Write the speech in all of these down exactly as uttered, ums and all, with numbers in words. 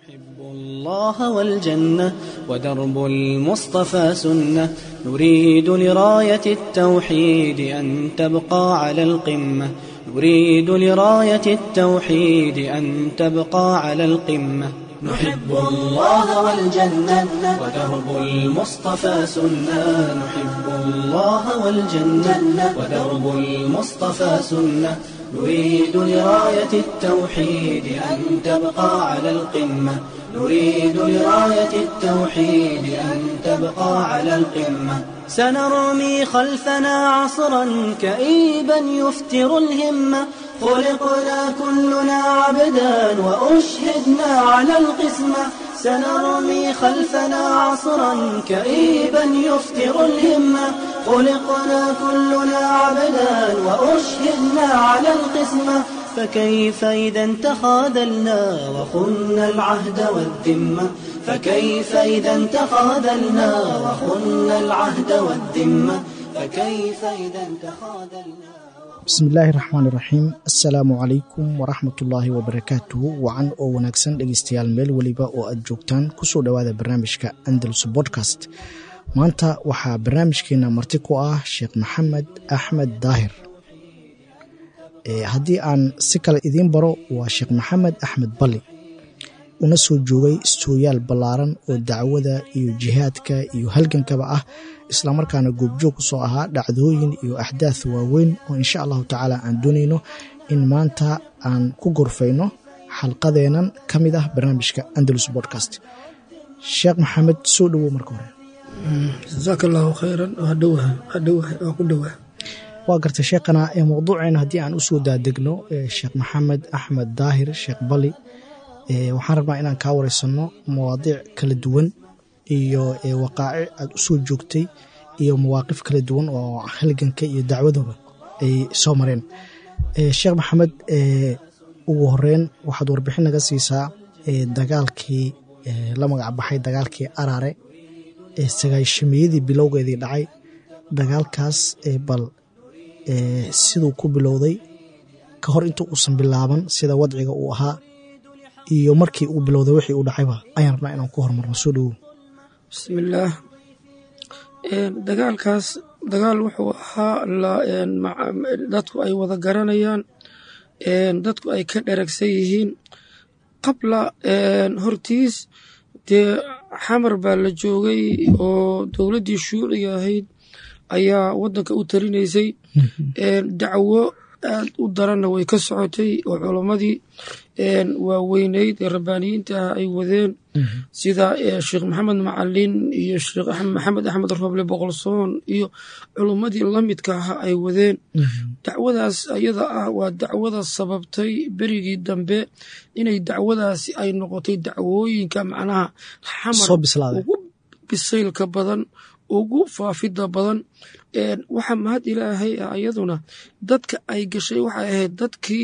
نحب الله والجنة ودرب المصطفى سنة، نريد لراية التوحيد أن تبقى على القمة، نريد لراية التوحيد أن تبقى على القمة. نحب الله والجنة ودرب المصطفى سنة، نحب الله والجنة ودرب المصطفى سنة، نريد لراية التوحيد أن تبقى على القمة، نريد لراية التوحيد أن تبقى على القمة. سنرمي خلفنا عصرا كئيبا يفتر الهمة، خلقنا كلنا عبدا وأشهدنا على القسمة، سنرمي خلفنا عصرا كئيبا يفتر الهمة، خلقنا كلنا عبدا وأشهدنا على القسمة. فكيف إذا تخاذلنا وخنا العهد والذمة، فكيف إذا تخاذلنا وخنا العهد والذمة، فكيف إذا تخاذلنا. بسم illaahi raxmaani raxiim. assalaamu calaykum waraxmatullaahi wabarakaatuhu. wacan oo wanaagsan dhegeystayaal meel weliba oo aad joogtaan kusoo dhowaada barnaamijka Andalus Podcast. maanta waxaa barnaamijkeena marti ku ah Sheekh Maxamed Axmed Daahir. ee haddii aan si kale idiin baro, waa Sheekh Maxamed Axmed Bali, una soo joogay istooyaal ballaaran oo dacwada iyo jihaadka iyo halgankaba ah, isla markaana goobjoog ku soo ahaa dhacdooyin iyo axdaaf waaweyn oo insha allahu tacaala aan doonayno in maanta aan ku gorfayno xalqadeenan ka mid ah barnaamijka Andalus Podcast. Sheekh Maxamed, soo dhawow marka hore. jazakallahu khayran. waa dhawahay waa dhawahay waa ku dhawahay waa gartay sheekhana. ee mowduuceena haddii aan usoo daadegno, Sheekh Maxamed Axmed Daahir Sheekh Bali, ee waxaan rabnaa inaan kaa wareysano mawaadiic kala duwan iyo waqaaci aad u soo joogtay iyo mawaaqif kala duwan oo halganka iyo dacwadaba ay soo mareen. Sheekh Maxamed, ugu horeyn waxaad warbixin naga siisaa dagaalkii la magac baxay dagaalkii Araare ee sagaashameeyadii bilowgeedii dhacay. dagaalkaas bal siduu ku bilowday ka hor inta uusan bilaaban, sida wadciga uu ahaa, iyo markii uu bilowday wixii uu dhacayba ayaan rabnaa inaan ku hormarno. soo dhawow. bismillaah. dagaalkaas dagaal wuxuu ahaa dadku ay wada garanayaan, dadku ay ka dheragsan yihiin. qabla hortiis dee xamar baa la joogay oo dowladdii shuuciga ahayd ayaa waddanka u tarinaysay. dacwo aad u daranna way ka socotay oo culammadii waaweyneyd ee rabbaaniyiinta ah ay wadeen, sida sheekh maxamed macalin iyo sheekh maxamed axmed roble boqolsoon iyo culummadii la midka ah ay wadeen. dacwadaas ayada ah waa dacwada sababtay berigii dambe inay dacwadaasi ay noqotay dacwooyinka macnaha xamar ugu bisaylka badan, ugu faafidda badan. waxaa mahad ilaahay ah iyaduna dadka ay gashay waxay ahayd dadkii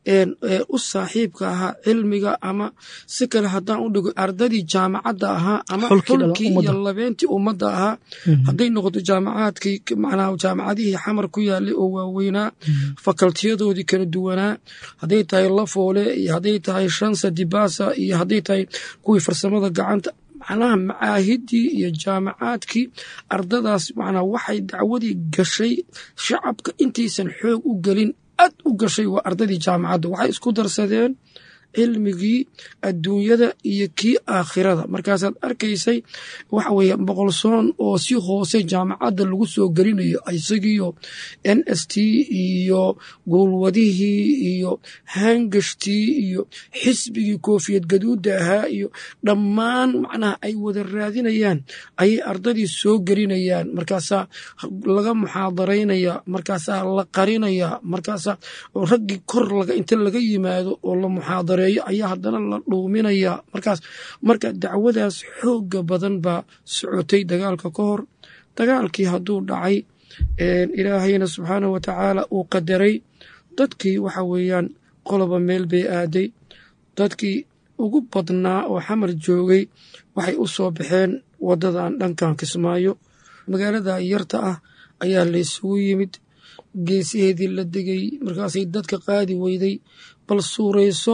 u saaxiibka ahaa cilmiga, ama si kale haddaan u dhigo ardadii jaamacadda ahaa ama xulkii iyo labeentii ummadda ahaa. hadday noqoto jaamacaadkii macnaha jaamacadihii xamar ku yaalay oo waaweynaa, fakaltiyadoodii kala duwanaa, hadday tahay Lafoole iyo hadday tahay Shansa Dibaasa iyo hadday tahay kuwii farsamada gacanta, macnaha macaahidii iyo jaamacaadkii ardadaas macnaha waxay dacwadii gashay shacabka intaysan xoog u gelin aad u gashay. waa ardadii jaamacadda, waxay isku darsadeen cilmigii adduunyada iyo kii aakhirada. markaasaad arkaysay waxa weeye boqolsoon oo si hoose jaamacadda lagu soo gelinayo, isagiyo n s t iyo goolwadihii iyo hangashtii iyo xisbigii koofiyad gaduudda ahaa iyo dhammaan macnaha ay wada raadinayaan ayay ardadii soo gelinayaan. markaasaa laga muxaadaraynaya, markaasaa la qarinaya, markaasaa raggii kor laga inta laga yimaado oo la muxaadara ayaa haddana la dhuuminaya. markaas marka dacwadaas xooga badan baa socotay dagaalka ka hor. dagaalkii hadduu dhacay, ilaahayna subxaanahu watacaala uu qadaray, dadkii waxa weeyaan qoloba meel bay aaday. dadkii ugu badnaa oo xamar joogay waxay u soo baxeen wadadan dhankan Kismaayo. magaalada yarta ah ayaa la isugu yimid. geesiheedii la degay markaasay dadka qaadi weyday bal suurayso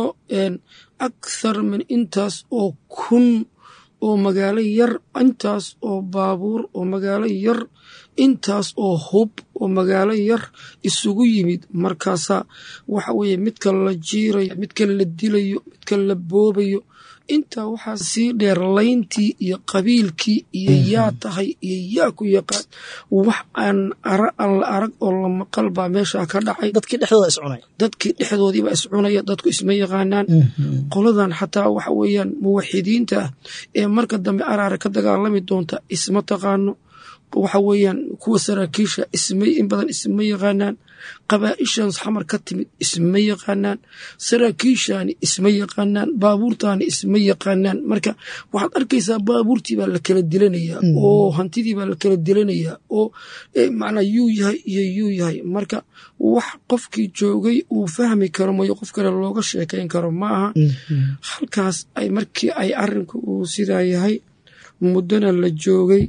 akthar min intaas oo kun oo magaalo yar intaas oo baabuur oo magaalo yar intaas oo hub oo magaalo yar isugu yimid markaasaa waxa weeye midka la jiirayo midka la dilayo midka la boobayo intaa waxaa sii dheer layntii iyo qabiilkii iyo yaa tahay iyo yaa ku yaqaan wax aan ara alla arag oo la maqal baa meeshaa ka dhacay dadkii dhexdooda iscunay dadkii dhexdoodiibaa iscunaya dadku isma yaqaanaan qoladan xataa waxa weeyaan muwaxidiinta ah ee marka dambe araare ka dagaalami doonta isma taqaano waxa weeyaan kuwa saraakiisha ismay in badan isma yaqaanaan qabaa'ishan xamar ka timid isma yaqaanaan saraakiishani isma yaqaanaan baabuurtaani isma yaqaanaan marka waxaad arkaysaa baabuurtii baa la kala dilanayaa oo hantidii baa la kala dilanayaa oo macnaa yuu yahay iyo yuu yahay marka wax qofkii joogay uu fahmi karo mayo qof kale looga sheekayn karo ma aha halkaas ay markii ay arrinku uu sidaa yahay muddana la joogay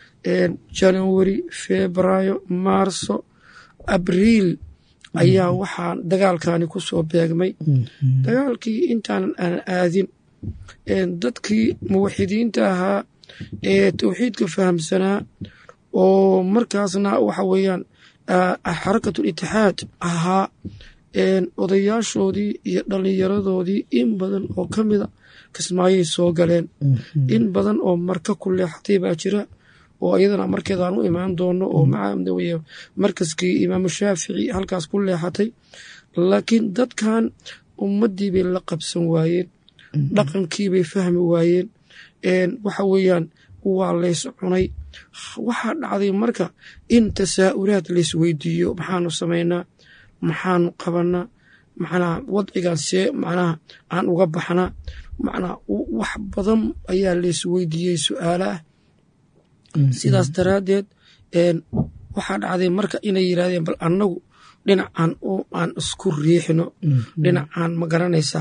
january febraayo maarso abriil ayaa waxaa dagaalkani ku soo beegmay dagaalkii intaanan aan aadin dadkii muwaxidiinta ahaa ee tawxiidka fahamsanaa oo markaasna waxa weeyaan xarakatul itixaad ahaa odayaashoodii iyo dhallinyaradoodii in badan oo ka mida kismaayay soo galeen in badan oo marka ku leexatay baa jira oo iyadana markeedaan u imaan doono oo maca markaskii imaamu shaafici halkaas ku leexatay laakiin dadkan ummaddii bay la qabsan waayeen dhaqankii bay fahmi waayeen waxa weeyaan waa lays cunay waxaa dhacday marka in tasaa'ulaad lays weydiiyo maxaanu samaynaa maxaanu qabanaa macnaha wadcigan see macnaha aan uga baxnaa macnaha wax badan ayaa lays weydiiyey su'aalaah sidaas daraaddeed waxaa dhacday marka inay yidhahdeen bal annagu dhinacaan aan isku riixno dhinacaan ma garanaysaa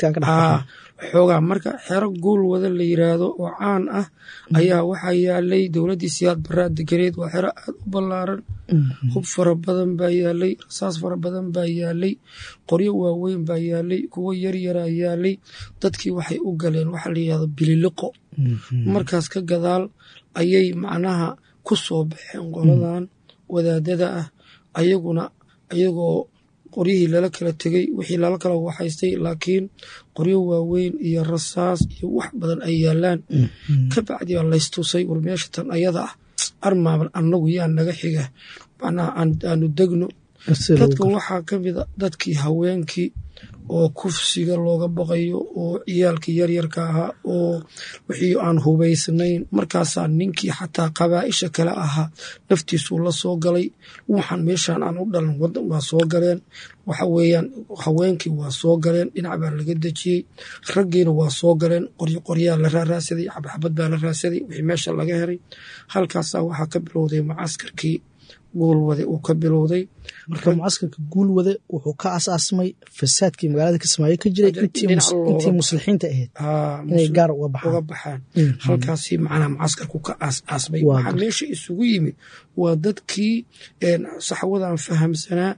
xoogaa marka xero guul wada la yiraahdo oo caan ah ayaa waxaa yaalay dowladdii siyaad baraa deganeed waa xero aad u ballaaran hub fara badan baa yaalay rasaas fara badan baa yaalay qoryo waaweyn baa yaalay kuwo yaryaraa yaalay dadkii waxay u galeen waxaa la yidhahdo bililiqo markaas ka gadaal ayay macnaha ku soo baxeen qoladan wadaadada ah ayaguna ayagoo qoryihii lala kala tegey wixii lala kala waxaystay laakiin qoryo waaweyn iyo rasaas iyo wax badan ay yaalaan ka bacdi baa laystusay war meesha tan ayada ah armaaban annagu yaa naga xiga macnaha aanu degno dadka waxaa ka mida dadkii haweenkii oo kufsiga looga baqayo oo ciyaalkii yaryarka ahaa oo wixii aan hubaysnayn markaasaa ninkii xataa qabaa'isha kale ahaa naftiisuu la soo galay waxaan meeshaan aan u dhalan wadan waa soo galeen waxa weeyaan haweenkii waa soo galeen dhinac baa laga dejiyey raggiina waa soo galeen qoryo qoryaa la raaraasaday xabxabad baa la raadsaday wixii meesha laga heray halkaasaa waxaa ka bilowday mucaskarkii guulwade uu ka bilowday marka mucaskarka guulwade wuxuu ka asaasmay fasaadkii magaalada Kismaayo ka jiray intii muslixiinta ahayd inay gaar uga baxaan halkaasi macnaha mucaskarku ka asaasmay waxa meesha isugu yimid waa dadkii saxwadan fahamsanaa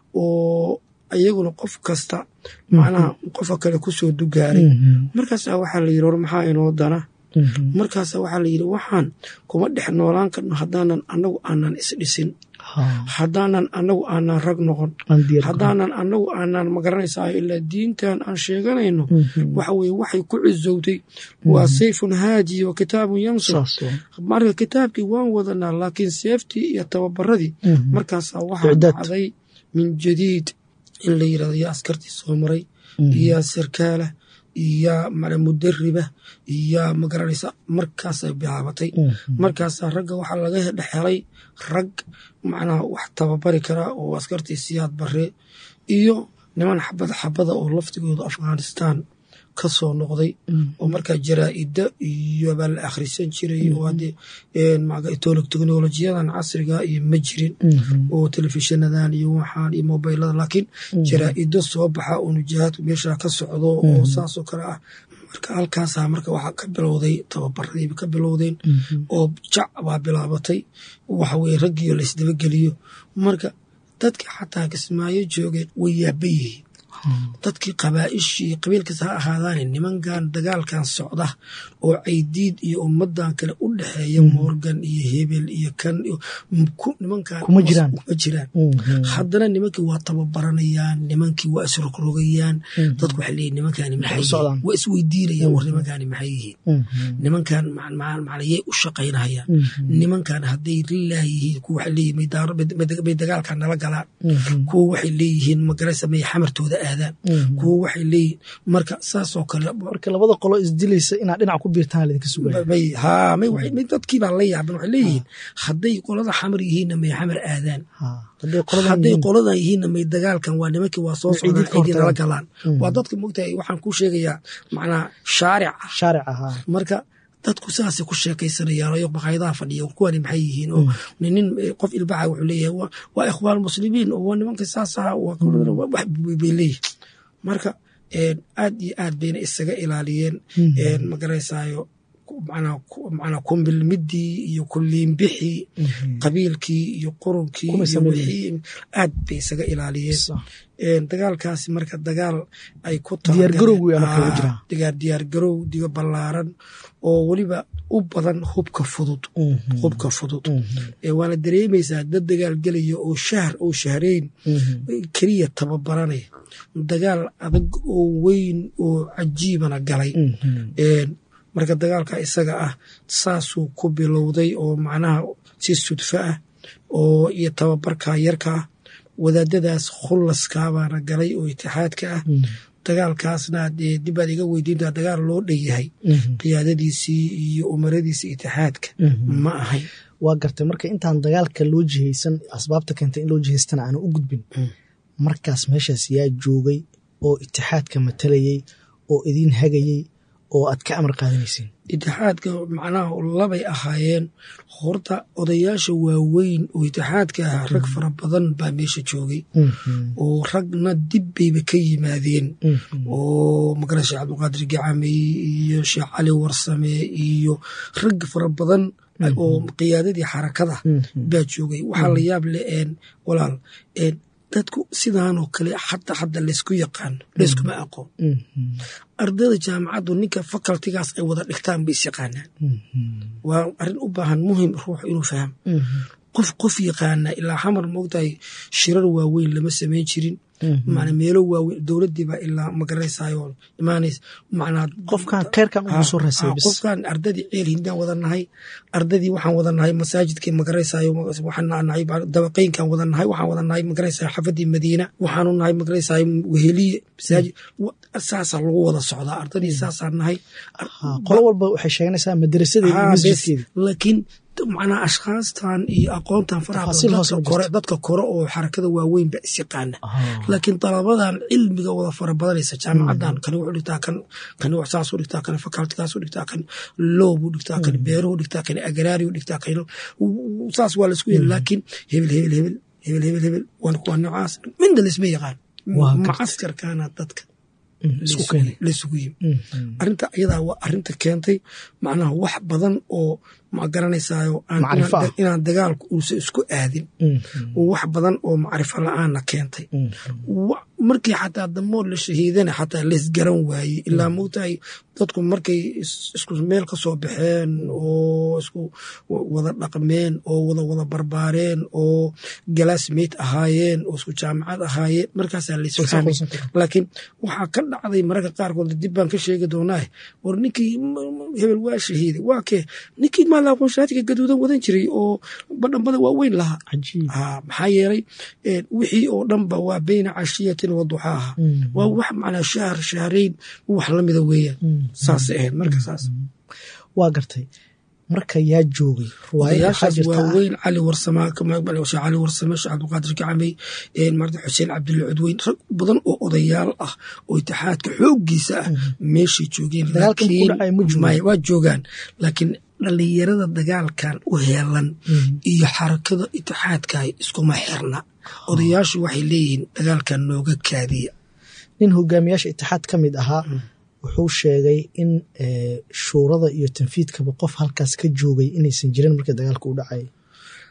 oo ayaguna qof kasta macnaha qofka kale ku soo dugaaray markaas waxaa la yiri maxaa inoo dana markaas waxaa la yiri waxaan kuma dhex noolaan karno haddaanan annagu aanan isdhisin haddaanan annagu aanan rag noqon haddaanan annagu aanan magaranaysaa ilaa diintan aan sheeganayno waxa weye waxay ku cizowday waa sayfun haaji wa kitaabun yansur marka kitaabkii waan wadanaa laakiin seeftii iyo tababaradii markaasaa waxaa dhacday min jadiid in la yirahdo yaa askartii soo maray yaa sarkaalah iyo mara mudariba iyo magaranaysa markaasay bilaabatay markaasaa ragga waxaa laga dhexelay rag macnaha wax tababari karaa oo askartii siyaad bare iyo niman xabad xabada oo laftigooda Afghanistan ka soo noqday oo markaa jaraa'ida iyo baa la akhrisan jiray oo hadee maga teknolojiyadan casriga iyo ma jirin oo telefishinadan iyo waxaan iyo mobilada laakiin jaraa'ida soo baxa oo nujaad meesha ka socdo oo saas oo kale ah marka halkaas marka waxa ka bilowday tababaradii ka bilowdeen oo jac baa bilaabatay waxa way raggiyo la isdaba galiyo marka dadkii xataa Kismaayo joogay way yaaban yihiin dadkii qabaa'ishii qabiilkiisa ha ahaadaane nimankan dagaalkan socda oo caydiid iyo ummadan kale u dhexeeya Morgan iyo Hebel iyo kan nimankan kuma jiraan haddana nimankii waa tababaranayaan nimankii waa isrogrogayaan dadku waxay leeyihiin nimankani maxay yihiin waa isweydiinayaan war nimankani maxay yihiin nimankan macnaayay u shaqaynayaan nimankan hadday lilaahi yihiin kuwa waxay leeyihiin may dagaalkan nala galaan kuwa waxay leeyihiin magaraysa may xamartooda kuwa waxay leeyihiin marka saas oo kale marka labada qolo isdilaysa inaad dhinac ku biirtaan idinka sugaya haa may waxay dadkii baa la yaaban waxay leeyihiin hadday qolada xamar yihiinna may xamar aadaan hadday qoladan yihiinna may dagaalkan waa nimankii waa soo socdaan ciidii nala galaan waa dadka moogtahay waxaan kuu sheegayaa macnaa shaarica shaarica marka dadku saasay ku sheekaysanayaan oo baqayadaha fadhiya kuwani maxay yihiin oo nin qof ilbaxa wuxuu leeyahay waa ikhwaan muslimiin oo nimanka saas ah wax bay leeyihiin marka aad iyo aad bayna isaga ilaaliyeen ma garaysaayo macnaa kumbilmidii iyo kulliinbixii qabiilkii iyo qurunkii iyo wixii aad bay isaga ilaaliyeen dagaalkaasi marka dagaal ay ku diyaargarow diga ballaaran oo weliba u badan hubka fudud hubka fudud waana dareemaysaa dad dagaal gelaya oo shahr oo shahrayn keliya tababaranaya dagaal adag oo weyn oo cajiibana galay marka dagaalka isaga ah saasuu ku bilowday oo macnaha si sudfo ah oo iyo tababarka yarka ah wadaadadaas khullaska baana galay oo itixaadka ah dagaalkaasna dib aad iga weydiintaa dagaal loo dhanyahay qiyaadadiisii iyo umaradiisii itixaadka ma ahayn waa gartay marka intaan dagaalka loo jihaysan asbaabta keentay in loo jihaystana aanu u gudbin markaas meeshaas yaa joogay oo itixaadka matalayay oo idin hagayay oo aad ka amar qaadanayseen itixaadka macnaha labay ahaayeen horta odayaasha waaweyn oo itixaadka ah rag fara badan baa meesha joogay oo ragna dib bayba ka yimaadeen oo magara sheekh cabdiqaadir gacamey iyo sheekh cali warsame iyo rag fara badan oo qiyaadadii xarakada baa joogay waxaa la yaab leh walaal dadku sidaanoo kale xata hadda laysku yaqaano layskuma aqoon ardayda jaamacaddu ninka facultigaas ay wada dhigtaan bay is yaqaanaan waa arrin u baahan muhim ruux inuu fahmo qof qof yaqaana ilaa xamar moogtahay shirar waaweyn lama samayn jirin macna meelo waaweyn dowladdiiba ilaa magaraysayo imaanays macnaa qofkan kheyrkan ugu soo raasay bis qofkan ardadii ceel hindaan wadanahay ardadii waxaan wadanahay masaajidkii magaraysayo waxaan nahay dabaqeynkan wadanahay waxaan wadanahay magaraysayo xafadii madiina waxaanu nahay magaraysayo weheliye masaajid saasa lagu wada socdaa ardadii saasaan nahay qolo walba waxay sheeganaysaa madrasadeeda masjidkeeda laakiin macnaa ashkhaastan iyo aqoontan faraha dadka kore oo xarakada waaweyn ba is yaqaana laakiin dalabadan cilmiga wada fara badanaysa jaamacadan kani wuxuu dhigtaa kan kani wax saas u dhigtaa kan facultigaas u dhigtaa kan loob u dhigtaa kan beero u dhigtaa kan agraari u dhigtaa kan saas waa la isku yeelay laakiin hebel hebel hebel hebel hebel hebel waan kuwa noocaas minda laisma yaqaan macaskarkaana dadka laysugu yimi arrinta iyadaa waa arrinta keentay macnaha wax badan oo ma garanaysaayo inaan dagaalku uusan isku aadin wax badan oo macrifo la-aanna keentay markii xataa damoo la shahiidana xataa laysgaran waayey ilaa moogtahay dadku markay isku meel ka soo baxeen oo isku wada dhaqmeen oo wada wada barbaareen oo galaasmate ahaayeen oo isku jaamacad ahaayeen markaasaa laysfahmay laakiin waxaa ka dhacday mararka qaarkood dib baan ka sheegi doonaa war ninkii hebel waa shahiiday waa kee ninkii maalaaqoonshaatiga gaduudan wadan jiray oo badhanbada waaweyn lahaa maxaa yeelay wixii oo dhanba waa bayna cashiyatin wa duxaaha waa wax macnaa shahr shahrayn wax lamida weeyaan saasay ahayd marka saas waa gartay marka yaa joogay ruwaayaashaas waaweyn cali warsame sheekh cali warsame sheekh cabdiqaadir gacamey marda xuseen cabdulla cudweyn rag badan oo odayaal ah oo itixaadka xooggiisa ah meeshay joogeen waa joogaan laakiin dhalinyarada dagaalkan u heelan iyo xarakada itixaadka iskuma xirna odayaashu waxay leeyihiin dagaalkan nooga kaadiya nin hogaamiyaasha itixaad ka mid ahaa wuxuu sheegay in shuurada iyo tanfiidkaba qof halkaas ka joogay inaysan jirin markii dagaalka u dhacay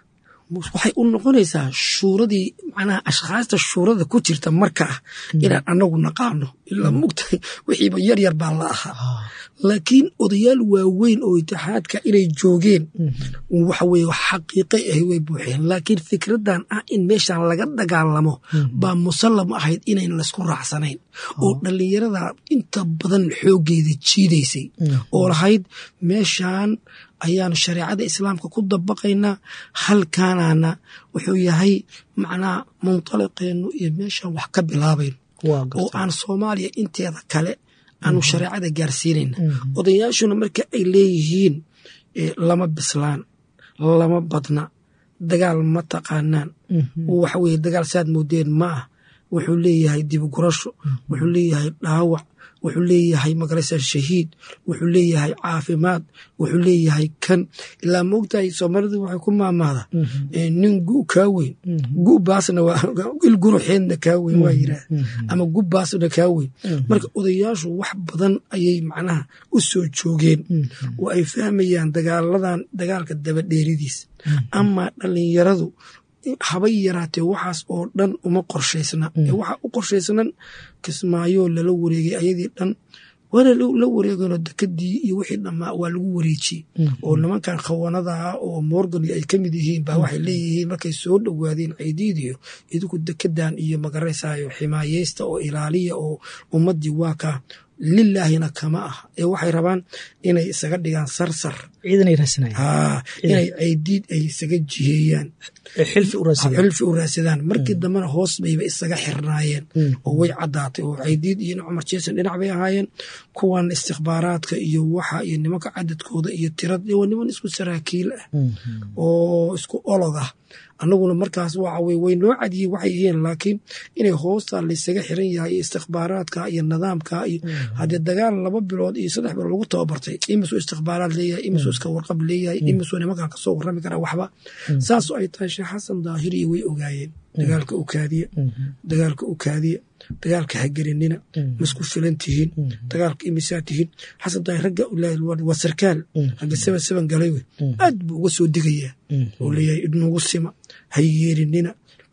waxay u noqonaysaa shuuradii macnaha ashkhaasta shuurada ku jirta markaa inaan anagu naqaano ilaa mugtahay wixiiba yar yar baa la ahaa laakiin odayaal waaweyn oo itixaadka inay joogeen waxa weye xaqiiqay ahy way buuxeen laakiin fikradan ah in meeshan laga dagaalamo baa musallam ahayd inayn laysku raacsanayn oo dhallinyarada inta badan xooggeeda jiidaysay oo lahayd meeshan ayaanu shareecada islaamka ku dabaqaynaa halkaanaana wuxuu yahay macnaha munطaliqeennu iyo meeshaan wax ka bilaabayn oo aan soomaaliya inteeda kale aanu shareecada gaarsiinayna odayaashuna marka ay leeyihiin lama bislaan lama badna dagaal ma taqaanaan waxa weye dagaal saad moodeen ma ah wuxuu leeyahay dibgurasho wuxuu leeyahay dhaawac wuxuu leeyahay magaraysa shahiid wuxuu leeyahay caafimaad wuxuu leeyahay kan ilaa moogtahay soomaalidu waxay ku maamaada nin gu kaa weyn gu baasna il guruxeedna kaa weyn waa yiraah ama gu baasna kaa weyn marka odayaashu wax badan ayay macnaha u soo joogeen oo ay fahmayaan dagaaladan dagaalka dabadheeridiis ama dhallinyaradu habay yaraatee waxaas oo dhan uma qorshaysna waxa u qorshaysnan kismaayoo lala wareegay ayadii dhan waana la wareegano dekadii iyo wixii dhammaa waa lagu wareejiyey oo nimankan khawanada ah oo morgan ay ka mid yihiin baa waxay leeyihiin markay soo dhowaadeen ciidiidiyo idinku dekedan iyo magaraysayo ximaayeysta oo ilaaliya oo ummadii waa ka lilaahina kama ah ee waxay rabaan inay isaga dhigaan sarsar ciidanay raasanayaan inay ciidiid ay isaga jiheeyaan xilfi u raasadaan xilfi u raasadaan markii dambana hoos bayba isaga xirnaayeen oo way caddaatay oo ciidiid iyo Cumar Jeesan dhinac bay ahaayeen kuwan istikhbaaraadka iyo waxa iyo nimanka cadadkooda iyo tirada iyo niman isku saraakiil ah oo isku olod ah annaguna markaas waxa way way noo cadiyay waxay yihiin laakiin inay hoosta la isaga xiran yahay istikhbaaraadka iyo nidaamka iyo hadii dagaal laba bilood iyo saddex bilood lagu tababartay imisoo istikhbaaraad leeyahay imisoo iska warqab leeyahay imisoo nimankan ka soo warrami kara waxba saas oo ay tahay Sheekh Xasan Daahiri way ogaayeen dagaalka u kaadiya dagaalka u kaadiya dagaalka hagelinina masku filan tihiin dagaalka imisaa tihiin Xasan Daahir ragga waa sarkaal ragga seven seven galay aad buu uga soo digayaa oo leeyahay idnugu sima hayeerinina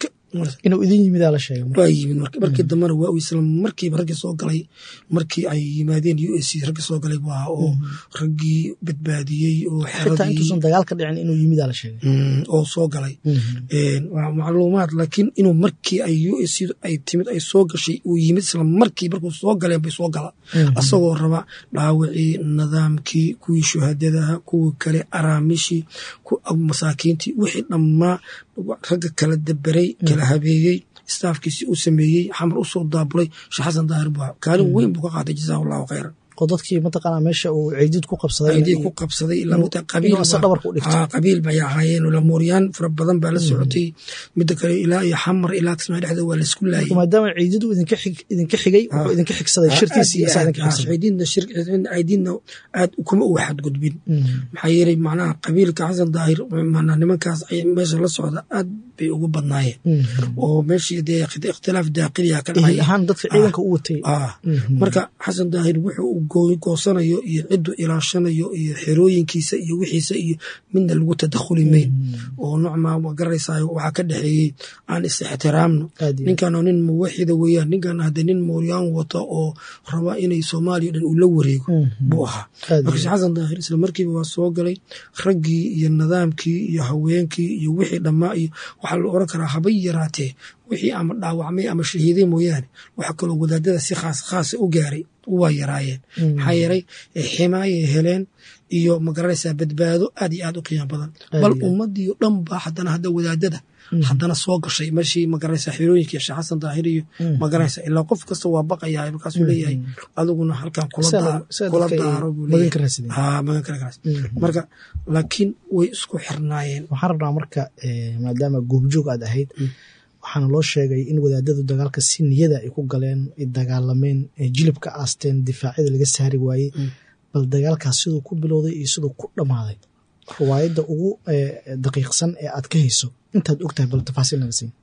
inuu idin yimid la sheegay waa yimid markii dambana waa isla markiiba ragga soo galay markii ay yimaadeen U S C ragga soo galay waa oo raggii badbaadiyey oo xeradii intuu dagaalka dhicin inuu yimid la sheegay oo soo galay een waa macluumaad laakiin inuu markii ay U S C ay timid ay soo gashay uu yimid isla markii markuu soo galay bay soo gala asagoo raba dhaawacii nidaamkii kuwii shuhadadaha kuwii kale araamishi ku masaakiintii wixii dhammaa ragga kala dabaray kala habeeyey staafkiisii u sameeyey xamar u soo daabulay Sheekh Xasan Daahir baa kaalin weyn buu ka qaatay jazaahullahu khayran qodadkii mataqaana meesha uu ciidid ku qabsaday ciidid ku qabsaday ilaa muddo qabiil dhabar ku dhigtay ah qabiil bay ahaayeen oo la mooriyaan fara badan baa la socotay mid kale ilaa iyo xamar ilaa Kismaayo dhexda waa la isku laayay maadaama ciidid uu idinka xig idinka xigay wuxuu idinka xigsaday shirtiisii iyo saadan ka xigsaday ciididna shirkadina ciididna aad kuma u xad gudbin maxay yeelay macnaha qabiilka Xasan Daahir macnaha nimankaas ay meesha la socda aad bay ugu badnaayeen oo meeshii de ikhtilaaf daaqiliya ka dhacay ahaan dadka ciidanka u watay ah marka Xasan Daahir wuxuu gooy goosanayo iyo cidu ilaashanayo iyo xirooyinkiisa iyo wixiisa iyo midna lagu tadakhuli meen oo noocma ma garaysayo waxa ka dhaxeeyay aan is-ixtiraamno ninkan oo nin muwaxida weeyaan ninkan hadda nin mooriyaan wato oo raba inay Soomaaliya dhan u la wareego buu ahaa marka Xasan Daahir isla markiiba waa soo galay raggii iyo nidaamkii iyo haweenkii iyo wixii dhammaa iyo waxa la oran karaa habay yaraatee wixii ama dhaawacmay ama shahiiday mooyaane waxa kale wadaadada si khaas khaas u gaaray waa yaraayeen maxaa yeelay ximaaye heleen iyo magaraysaa badbaado aad iyo aad u qiimo badan bal ummadii dhan baa haddana hadda wadaadada haddana soo gashay marshii magaraysaa xirooyinka Sheekh Xasan Daahir iyo magaraysaa ilaa qof kasta waa baqayaa markaasuu leeyahay adiguna halkan kula kula daaro buu leeyahay ha magan karaas marka laakiin way isku xirnaayeen waxaan rabnaa marka maadaama goobjoog aad ahayd waxaana loo sheegay in wadaadadu dagaalka si niyada ay ku galeen ay dagaalameen jilibka aasteen difaacyada laga saari waayey bal dagaalkaas siduu ku bilowday iyo siduu ku dhammaaday riwaayadda ugu daqiiqsan ee aad ka hayso intaad ogtahay bal tafaasiil naga siin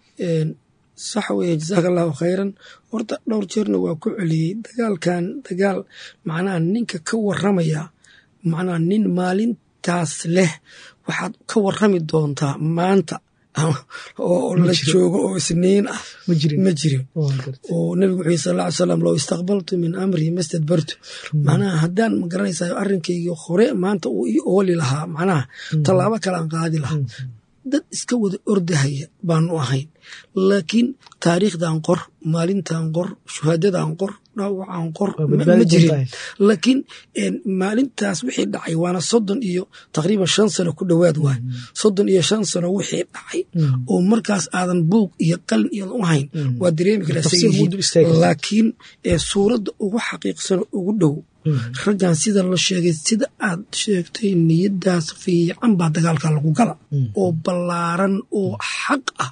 sax weeye jazakallahu khayran horta dhowr jeerna waa ku celiyey dagaalkan dagaal macnaha ninka ka waramaya macnaha nin maalin intaas leh waxaad ka warrami doontaa maanta oo la joogo oo isniin ah ma jirin oo nabigu wuxuu sal lla ly slam low istaqbaltu min amri mastadbartu macnaha haddaan ma garanaysayo arrinkayga hore maanta uu ii ooli lahaa macnaha tallaabo kale aan qaadi lahaa dad iska wada ordahaya baanu ahayn laakiin taariikhdan qor maalintan qor shuhaadadan qor dhaawacaan qor ma jirin laakiin maalintaas wixii dhacay waana soddon iyo taqriiban shan sano ku dhowaad waay soddon iyo shan sano wixii dhacay oo markaas aadan buuq iyo qalin iyadan u hayn waa dareemi kartaa laakiin suuradda ugu xaqiiqsano ugu dhow raggan sida la sheegay sida aad sheegtay niyadaas fiican baa dagaalka lagu gala oo ballaaran oo xaq ah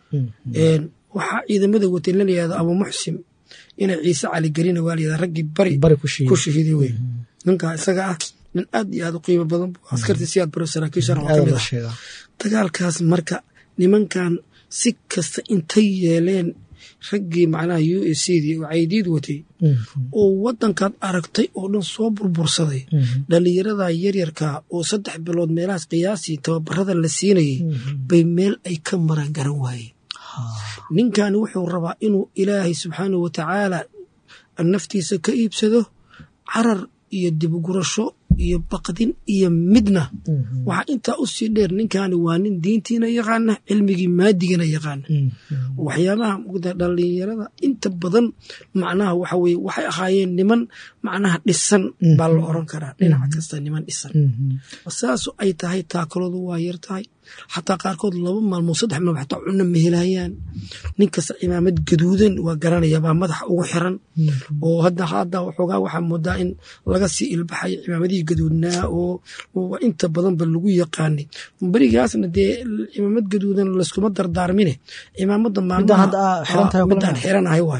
waxaa ciidamada wateen la layihahda abu muxsim inay ciise cali gelina waa layihahda raggii bari ku shahiiday wey ninkaa isaga ah nin aad iyo aad u qiimo badan askartii si aad baro saraakiishan oo kamid ah dagaalkaas marka nimankan si kasta intay yeeleen raggii macnaha u s cdii oo caydiid watay oo waddankaad aragtay oo dhan soo burbursaday dhallinyarada yaryarka oo saddex bilood meelahaas qiyaasii tababarada la siinayay bay meel ay ka maran garan waayeen ninkani wuxuu rabaa inuu ilaahay subxaanahu watacaala naftiisa ka iibsado carar iyo dibgurasho iyo baqdin iyo midna waxaa intaa u sii dheer ninkani waa nin diintiina yaqaana cilmigii maadigana yaqaana waxyaabaha dhallinyarada inta badan macnaha waxa weye waxay ahaayeen niman macnaha dhisan baa la oran karaa dhinaca kasta niman dhisan saasu ay tahay taakaloodu waa yar tahay xataa qaarkood laba maalmood saddex maalmood xataa cunno ma helayaan nin kasta cimaamad gaduudan waa garanaya baa madaxa ugu xiran oo hadda hadda waxoogaa waxaa moodaa in laga sii ilbaxayo cimaamadihii gaduudnaa oo inta badanba lagu yaqaanay berigaasna dee cimaamad gaduudan layskuma dardaarmine cimaamada maalmahmidaan xiranahay waay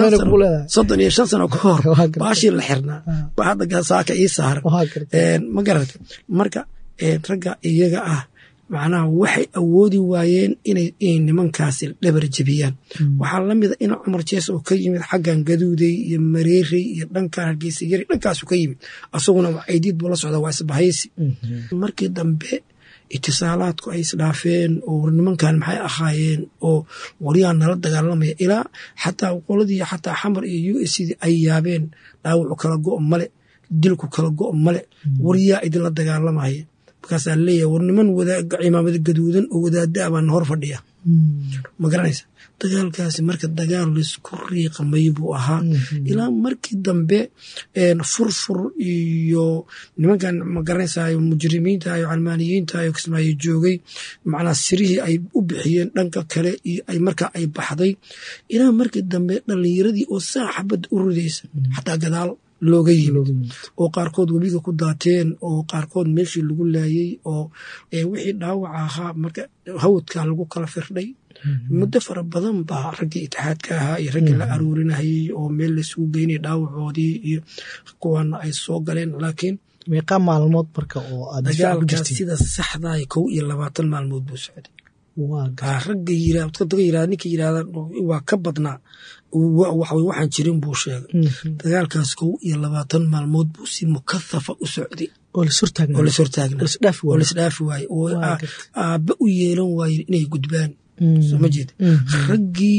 soddon iyo shan sano ka hor baashii la xirnaa ba hadda saaka ii saaran ma garata marka ragga iyaga ah macnaha waxay awoodi waayeen inay nimankaasi dhabar jebiyaan waxaa la mida in cumar jees oo ka yimid xaggan gaduuday iyo mareerey iyo dhankan hargeysa yari dhankaasu ka yimid asaguna caydiid buu la socda waa isbahaysi markii dambe itisaalaadku ay isdhaafeen oo nimankan maxay ahaayeen oo waryaa nala dagaalamaya ilaa xataa qoladii xataa xamar iyo u s d ay yaabeen dhaawacu kala go' male dilku kala go' male waryaa idinla dagaalamaya markaasaa leeyahay war niman cimaamada gaduudan oo wadaada baan hor fadhiya ma garanaysa dagaalkaasi marka dagaal laysku riiqamay buu ahaa ilaa markii dambe furfur iyo nimankan ma garanaysayo mujrimiinta iyo calmaaniyiinta iyo kismaayo joogay macnaa sirihii ay u bixiyeen dhanka kale iyo ay markaa ay baxday ilaa markii dambe dhallinyaradii oo saa xabad u ridaysa xataa gadaal looga yimid oo qaarkood webiga ku daateen oo qaarkood meeshii lagu laayey oo wixii dhaawaca ahaa marka hawdkaa lagu kala firdhay muddo fara badan baa raggii itixaadka ahaa iyo raggii la aruurinayay oo meel laysugu geynay dhaawacoodii iyo kuwana ay soo galeen laakiin meeqaa maalmood marka oo aad dagaalkaas sida saxdaay kow iyo labaatan maalmood buu socday ragga yirahda ninka yirahda waa ka badnaa waxaan jirin buu sheegay dagaalkaas kow iyo labaatan maalmood buu si mukathafa u socday oo lasdhaafi waaye oo aabba u yeelan waaye inay gudbaan soo ma jeeda raggii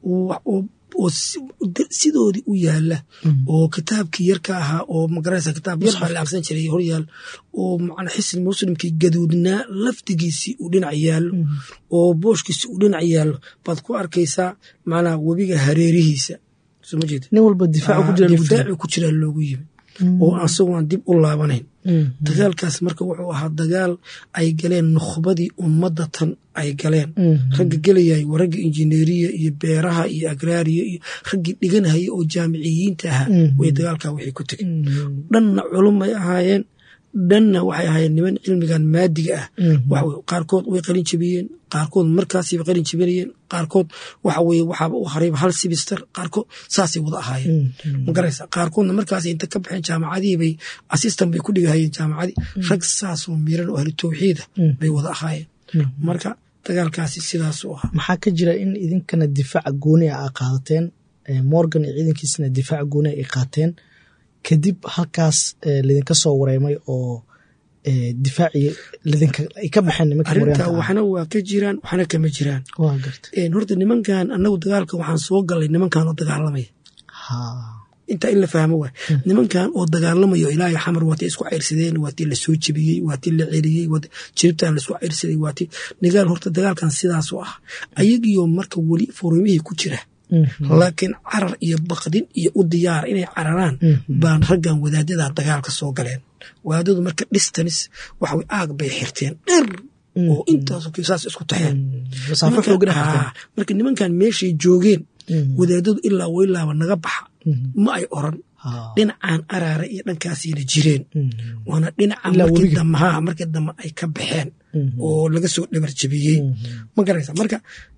oo sidoodii u yaala oo kitaabkii yarka ahaa oo magaraysa kitaab yar baa la aqsan jiray horyaal oo macna xisn muslimkii gaduudnaa laftigiisii uu dhinac yaallo oo booshkiisi uu dhinac yaallo baad ku arkaysaa macnaa webiga hareerihiisa soo ma jeeda nin walba difaacu ku jira loogu yimi oo asagoon dib u laabanayn dagaalkaas marka wuxuu ahaa dagaal ay galeen nukhbadii ummadatan ay galeen ragga gelayay waa ragga injineeriya iyo beeraha iyo agraariya iyo raggii dhiganhaya oo jaamiciyiinta ahaa way dagaalkaa waxay ku tegeen dhanna culumay ahaayeen dhanna waxay ahaayeen niman cilmigan maadiga ah qaarkood way qalin jebiyeen qaarkood markaasay qalin jebinayeen qaarkood waxa weye waxaaba u harayba hal sibister qaarkood saasay wada ahaayeen ma garaysa qaarkoodna markaasay inta ka baxeen jaamacadihii bay assistant bay ku dhigahayeen jaamacadii rag saasoo miiran oo ahlu tawxiida bay wada ahaayeen marka dagaalkaasi sidaasuu ahaa maxaa ka jira in idinkana difaaca gooni a aa qaadateen morgan iyo ciidankiisana difaaca gooni ay qaateen kadib halkaas laydinka soo wareymay oo difaaci ladinka ay ka baxeen nimanka arinta waxna waa ka jiraan waxna kama jiraan waa gartay horta nimankan annagu dagaalka waxaan soo galay nimankan oo dagaalamaya inta in la fahmo waa nimankan oo dagaalamayo ilaahay xamar waati isku ceyrsadeen waati la soo jabiyay waati la ceeriyay waati jirtaan la isku ceyrsaday waati nigaal horta dagaalkan sidaas oo ah ayagiyo marka wali furumihii ku jira laakiin carar iyo baqdin iyo u diyaar inay cararaan baan raggan wadaadada dagaalka soo galeen wadaadadu marka distance waxa way aag bay xirteen dhir oo intaas oo kiisaas isku taxeen masaafo xooggan marka nimankan meeshay joogeen wadaadadu ilaa weylaaba naga baxa ma ay oran dhinacaan araara iyo dhankaasina jireen waana dhinacan markii damaha markii dama ay ka baxeen oo laga soo dhabar jabiyey ma garanaysa marka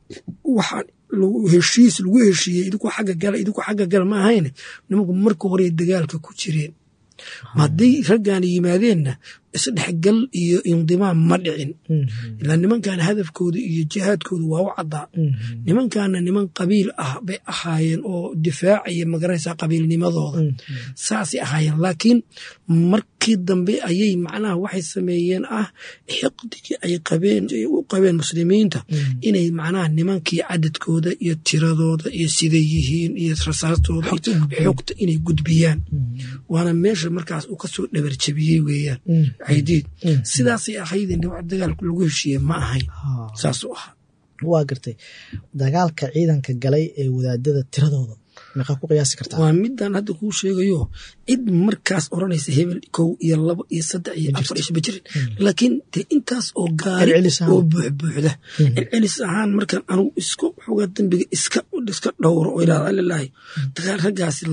waxaan heshiis lagu heshiiyey idinku xagga gala idinku xagga gala ma ahayn nimanku marka hore dagaalka ku jireen haddii raggaan yimaadeenna isdhexgal iyo indimaam ma dhicin ilaa nimankan hadafkooda iyo jihaadkooda waa u caddaa nimankaana niman qabiil ah bay ahaayeen oo difaacaya magaranaysaa qabiilnimadooda saasay ahaayeen laakiin markii dambe ayay macnaha waxay sameeyeen ah xiqdigii ay qabeen ay u qabeen muslimiinta inay macnaha nimankii cadadkooda iyo tiradooda iyo siday yihiin iyo rasaastooda xogta inay gudbiyaan waana meesha markaas uu kasoo dhabar jabiyey weeyaan caydiid sidaasay ahayd in dagaalku lagu heshiiye ma ahayn saasuu ahaa waa gartay dagaalka ciidanka galay ee wadaadada tiradooda meeqa ku qiyaasi kartaa waa midaan hadda kuu sheegayo cid markaas oranaysa hebel kow iyo labo iyo saddex iyo afar isba jirin laakiin dee intaas oo gaari oo buuxbuuxda celcelis ahaan markaan anugu isku xogaa dambiga iska iska dhowro oo ilaa alilahi dagaal raggaasi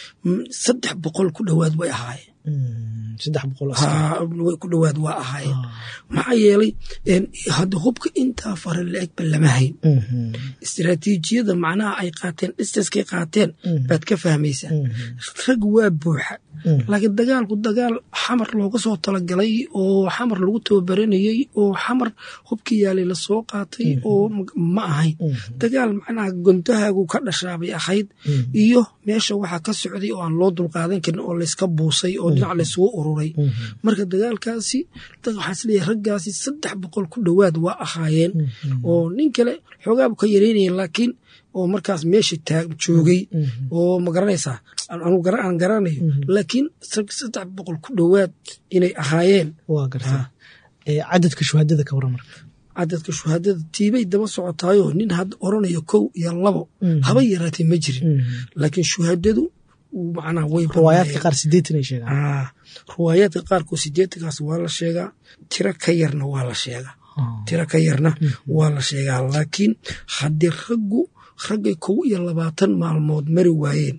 saddex boqol ku dhowaad way ahaayeen saddex boqol way ku dhowaad waa ahaayeen maxaa yeelay hadda hubka intaa fara la-egba lama hayn istiraatiijiyada macnaha ay qaateen dhistaskay qaateen baad ka fahmaysaa rag waa buuxa laakiin dagaalku dagaal xamar looga soo talagalay oo xamar lagu tababaranayey oo xamar hubkii yaalay lasoo qaatay oo ma ahayn dagaal macnaha gontahaagu ka dhashaabay ahayd iyo meesha waxaa ka socday oo aan loo dulqaadan karin oo layska buusay oo dhinac laysugu ururay marka dagaalkaasi waxaa isleeyahay raggaasi saddex boqol ku dhowaad waa ahaayeen oo nin kale xoogaabu ka yareynaya laakiin oo markaas meesha taag joogay oo ma garanaysaa aan garanayo laakiin saddex boqol ku dhowaad inay ahaayeen waa gartaa cadadka shuhadada ka waran marka cadadka shuhadada tiibay daba socotaayo nin hadda oranayo kow iyo labo haba yaraatay ma jirin laakiin shuhadadu macnaha way riwaayaadka qaar sideetan ay sheegaan riwaayaadka qaarkood sideetankaas waa la sheegaa tiro ka yarna waa la sheegaa tiro ka yarna waa la sheegaa laakiin haddii raggu raggay kow iyo labaatan maalmood mari waayeen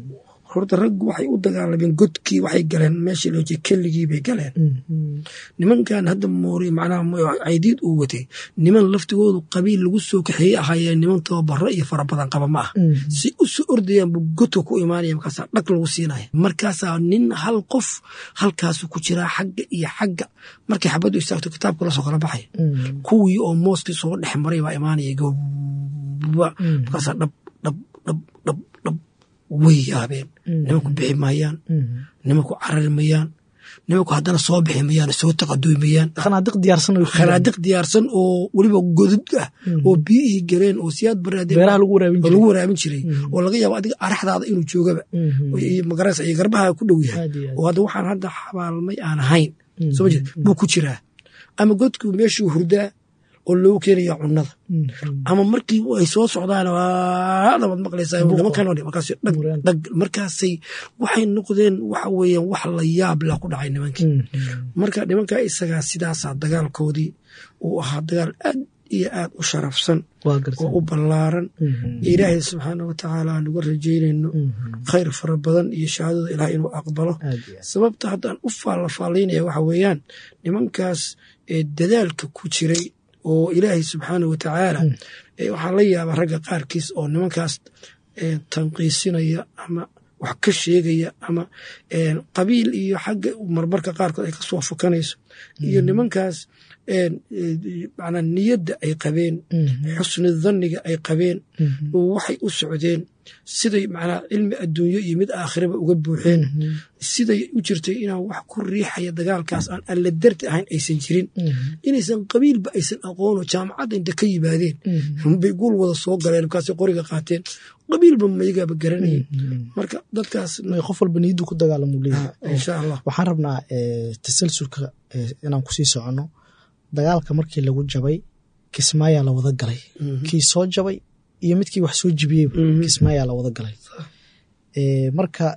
horta raggu waxay u dagaalameen godkii waxay galeen meeshii loo jeey kelligii bay galeen nimankan hadda moori macnaha caydiid uu watay niman laftigoodu qabiil lagu soo kaxeeyey ahaayeen niman tababaro iyo fara badan qaba ma ah si u soo ordayaan buu godka ku imaanaya markaasaa dhag lagu siinaya markaasaa nin hal qof halkaasu ku jiraa xagga iyo xagga markay xabaddu istaagto kitaabka lasoo kala baxaya kuwii oo mooskii soo dhex maray baa imaanaya gobba markaasaa dhab dhab dhab dhab dhab way yaabeen nimanku bixi maayaan nimanku carari mayaan nimanku haddana soo bixi mayaan soo taqaduy mayaan khanaadiq diyaarsan khanaadiq diyaarsan oo weliba godod ah oo biyihii galeen oo siyaad baraadeen beeraha lagu waraabin jiray oo laga yaabo adiga araxdaada inuu joogaba magaraysa iyo garbaha ku dhow yahay oo hadda waxaan hadda xabaalmay aan ahayn soo ma jeed buu ku jiraa ama godku meeshuu hurdaa oo loogu keenaya cunnada ama markii ay soo socdaan dabad maqlaysaa markaasay waxay noqdeen waxa weeyaan wax la yaab la ku dhacay nimankii marka nimanka isagaa sidaasaa dagaalkoodii uu ahaa dagaal aad iyo aad u sharafsan oo u ballaaran ilaahay subxaana watacaala aan uga rajaynayno khayr fara badan iyo shahaadada ilaah inuu aqbalo sababta haddaan u faallafaallaynaya waxa weeyaan nimankaas ee dadaalka ku jiray oo ilaahay subxaana watacaala waxaa la yaabaa ragga qaarkiis oo nimankaas tanqiisinaya ama wax ka sheegaya ama qabiil iyo xagga marmarka qaarkood ay ka soo fokanayso iyo nimankaas macnaa niyadda ay qabeen xusni dhanniga ay qabeen waxay u socdeen siday macnaa cilmi adduunyo iyo mid aakhiraba uga buuxeen siday u jirtay inaan wax ku riixaya dagaalkaas aan alla darti ahayn aysan jirin inaysan qabiilba aysan aqoono jaamacadda inta ka yimaadeen bay guul wada soo galeen markaasay qoriga qaateen qabiilba mayagaaba garanayeen marka dadkaas qof walba niyaddu ku dagaalamu leeyahay insha allah waxaan rabnaa tasalsulka inaan kusii soconno dagaalka markii lagu jabay kismaayaa la wada galay kii soo jabay iyo midkii wax soo jibiyey kismaayaa la wada galay marka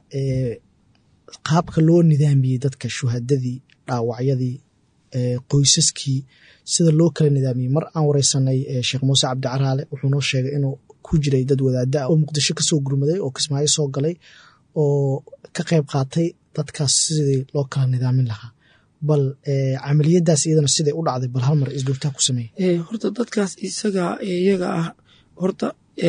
qaabka loo nidaamiyey dadka shuhadadii dhaawacyadii qoysaskii sida loo kala nidaamiyey mar aan wareysanay sheekh muuse cabdi caraale wuxuu noo sheegay inuu ku jiray dad wadaada oo muqdisho kasoo gurmaday oo kismaayo soo galay oo ka qayb qaatay dadkaas sidii loo kala nidaamin lahaa bal camaliyadaas iyadana siday u dhacday bal hal mar isdurtaa ku sameeyey horta dadkaas isaga iyaga ah horta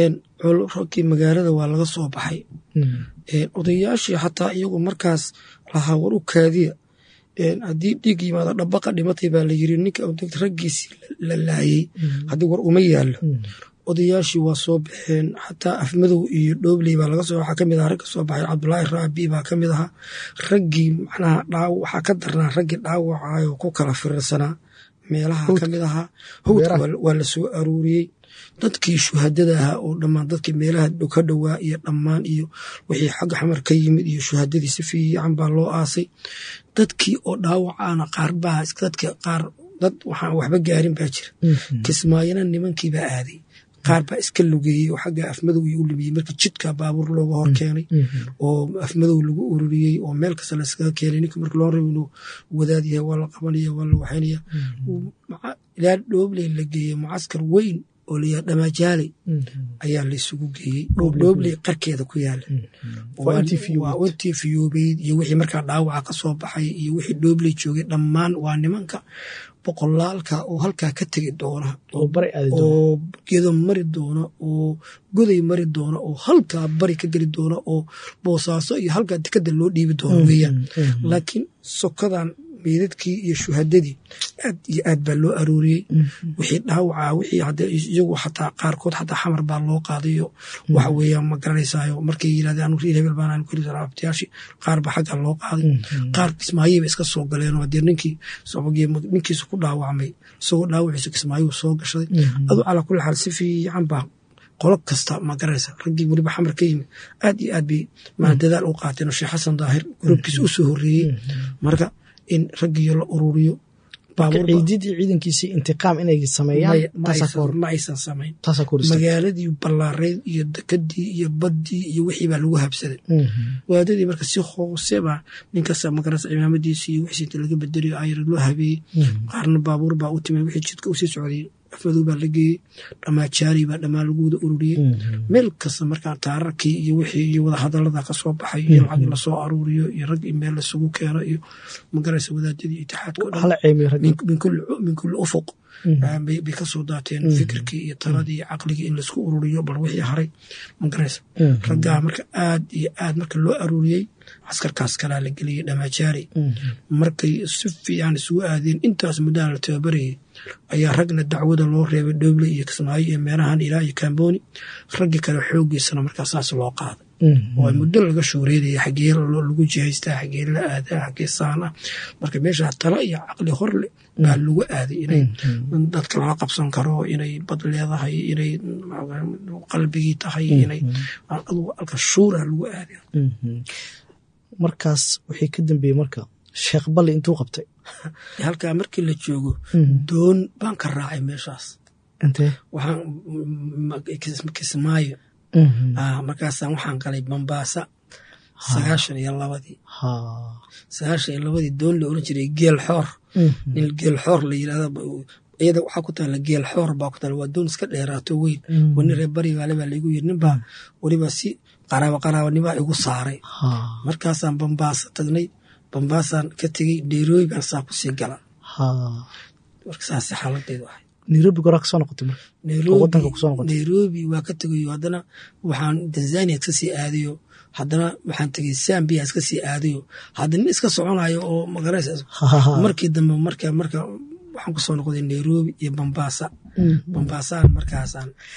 ragkii magaalada waa laga soo baxay odayaashii xataa iyagu markaas lahaa war u kaadiya haddii dhiig yimaado dhabaqa dhimatay baa la yiri ninka raggiisii la laayey haddii war uma yaallo odayaashii waa soo baxeen xataa afmadow iyo dhoobley baa laga soo waxaa ka mid aha ragga soo baxay cabdulaahi raabi baa ka mid ahaa raggii macnaha dhaaw waxaa ka darnaa raggii dhaawacaayo ku kala firirsanaa meelaha ka mid ahaa howdka waa la soo aruuriyey dadkii shuhadada ahaa oo dhammaan dadkii meelaha ka dhowaa iyo dhammaan iyo wixii xagga xamar ka yimid iyo shuhadadii si fiican baa loo aasay dadkii oo dhaawacaana qaar baa dadka qaar dad waxaan waxba gaarin baa jira kismaayana nimankii baa aaday qaar baa iska lugeeyey oo xagga afmadow u lumiyey markii jidka baabuur looga hor keenay oo afmadow lagu ururiyey oo meel kasta la iskaga keenay ninka marka loo rabo inuu wadaad yahay waa la qabanaya waa la waxaynaya ilaa dhoobley la geeyey mucaskar weyn oo layaa dhamajaaley ayaa la isugu geeyey dhoobley qarkeeda ku yaala waa intii fiyoobeyd iyo wixii markaa dhaawaca ka soo baxay iyo wixii dhoobley joogay dhammaan waa nimanka boqolaalka oo halkaa ka tegi doona oo gedo mari doona oo goday mari doona oo halkaa bari ka geli doona oo boosaaso iyo halkaa dekada loo dhiibi doono weeyaan laakiin sokadan meydadkii iyo shuhadadii aad iyo aad baa loo arooriyey wixii dhaawaca wixii hadda iyagu xataa qaarkood xataa xamar baa loo qaadayo waxa weeyaan ma garanaysaayo markay yidhahdeen anu riil hebel baan aanu keli doonaa abtiyaashii qaar baa xagga loo qaaday qaar kismaayey ba iska soo galeen oo haddee ninkii sabagii ninkiisa ku dhaawacmay isagoo dhaawaciisa kismaayuu soo gashaday adu calaa kulli xaal si fiican baa qolo kasta ma garanaysa raggii weliba xamar ka yimid aad iyo aad bay maa dadaal u qaateen oo sheekh xasan daahir gurubkiisa u soo horreeyey marka in raggiyo la ururiyo ciididii ciidankiisii intiqaam inay sameeyaan ma aysan samayn magaaladii ballaareyd iyo dekadii iyo baddii iyo wixii baa lagu habsaday waadadii marka si hoose baa ninkasta magarasa cimaamadiisii iyo wixiis inta laga bedeliyo ayar loo habeeyey qaarna baabuur baa u timay wixii jidka usii socday afmadow baa la geeyey dhamaajaari baa dhammaan lagu wada ururiyey meel kasta markaa taararkii iyo wixii iyo wada hadallada ka soo baxay iyo lacag in lasoo aruuriyo iyo rag in meel lasugu keeno iyo magaraysa wadaadadii itixaadka min kulli ufuq bay ka soo daateen fikirkii iyo taladii iyo caqligii in laisku ururiyo bal wixii haray magaraysa raggaa marka aad iyo aad marka loo aruuriyey caskarkaas kalaa la geliyey dhamaajaari markay si fiican isugu aadeen intaas muddaan la tababarayay ayaa ragna dacwada loo reebay dhooble iyo kismaayo iyo meelahan ilaa iyo kambooni raggii kale xooggiisana markaa saas loo qaaday oo muddo laga shooreedaya xagee lagu jihaystaa xagee la aadaa xagee saan ah marka meeshaa tala iyo caqli horle baa lagu aaday inay dadka lala qabsan karo inay bad leedahay inay qalbigii tahay inay alka shuura lagu aaday markaas wixii ka dambeeyey marka sheekh balli intuu qabtay halkaa markii la joogo doon baan ka raacay meeshaas intee waxaan kismaayo markaasaan waxaan galay Mombasa sagaashan iyo labadii sagaashan iyo labadii doon la oran jiray geel xoor nin geel xoor la yiraahdo iyada waxaa ku taala geel xoor baa ku taala waa doon iska dheeraato weyn wani reer bari gaale baa laygu yiri ninbaa waliba si qaraabo qaraabo nibaa igu saaray markaasaan Mombasa tagnay Mombasaan ka tegey Nairobi baan saa ku sii galan marka saas xaaladeedu ahay Nairobi goraa kasoo noqotay marka Nairobi Nairobi waa ka tegayo haddana waxaan Tanzania ka sii aadayo haddana waxaan tegey Zambia iska sii aadayo haddana iska soconayo oo magaraysa markii dambe marka marka waxaan ku soo noqday Nairobi iyo Mombasa Mombasa markaasaan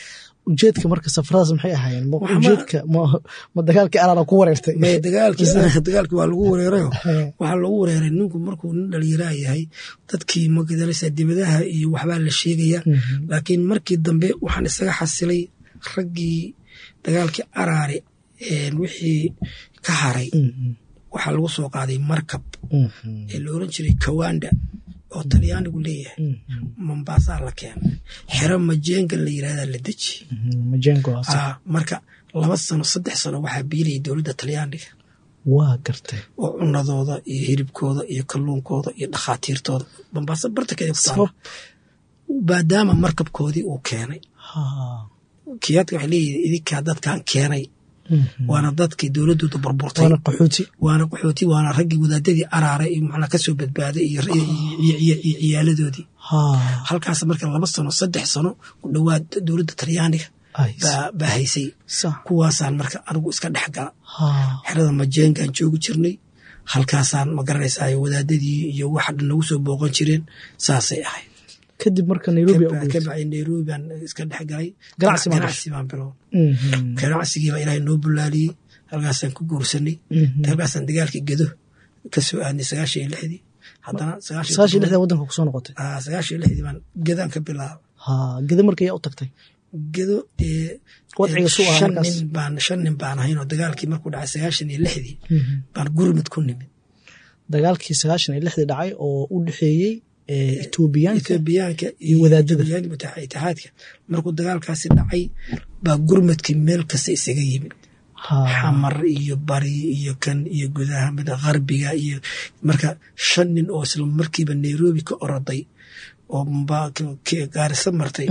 ujeedka marka safaradaas maxay ahaayeen ma ujeedka ma dagaalkii araara ku wareertay ma dagaalkii dagaalkii waa lagu wareerayo waxa lagu wareeray ninku markuu nin dhalinyaro yahay dadkii magdalisa dibadaha iyo waxba la sheegaya laakiin markii dambe waxaan isaga xasilay raggii dagaalkii araare ee wixii ka haray waxa lagu soo qaaday markab ee la oran jiray Kawanda oo Talyaanigu leeyahay Mombasa la keenay xero Majengo la yiraahdo la daji Majengo ah marka laba sano saddex sano waxa biilay dawladda Talyaaniga waa gartay oo cunadooda iyo hilibkooda iyo kalluunkooda iyo dhakhaatiirtooda Mombasa bartakaday ku taala baadaama markabkoodii uu keenay ha kiyadka waxa leeyahay idinka dadkan keenay waana dadkii dawladdu burburtay waana qaxooti waana qaxooti waana raggii wadaadadii araare iyo macna ka soo badbaaday iyo ciyaaladoodii ha halkaas marka laba sano saddex sano ku dhawaad dawladda Talyaaniga ba haysay kuwaasaan marka anigu iska dhaxgala ha xerada Majengo joogu jirnay halkaasaan ma garanaysaa wadaadadii iyo waxa dhan lagu soo booqan jireen saasay ahay kadib marka Nairobi oo ka bacay Nairobi aan iska dhaxgalay ganacsi baan bilow ganacsigiiba ilaahay noo bulaaliyay halkaasaan ku guursanay halkaasaan dagaalkii Gedo ka soo aadnay sagaashan iyo lixdii haddana sagaashan iyo lixdii wadanka ku soo noqotay ah sagaashan iyo lixdii baan Gedaan ka bilaabay ha Gedo markii ay u tagtay Gedo ee wadciga soo ah markaas baan shan nin baan ahayn oo dagaalkii markuu dhacay sagaashan iyo lixdii baan gurmad ku nimid dagaalkii sagaashan iyo lixdii dhacay oo u dhaxeeyay Etoobiyaanka iyo wadaadada Itixaadka markuu dagaalkaasi dhacay baa gurmadkii meel kasta isaga yimid xamar iyo bari iyo kan iyo gudaha mid qarbiga iyo marka shan nin oo isla markiiba Nairobi ka oroday oo gaarisa martay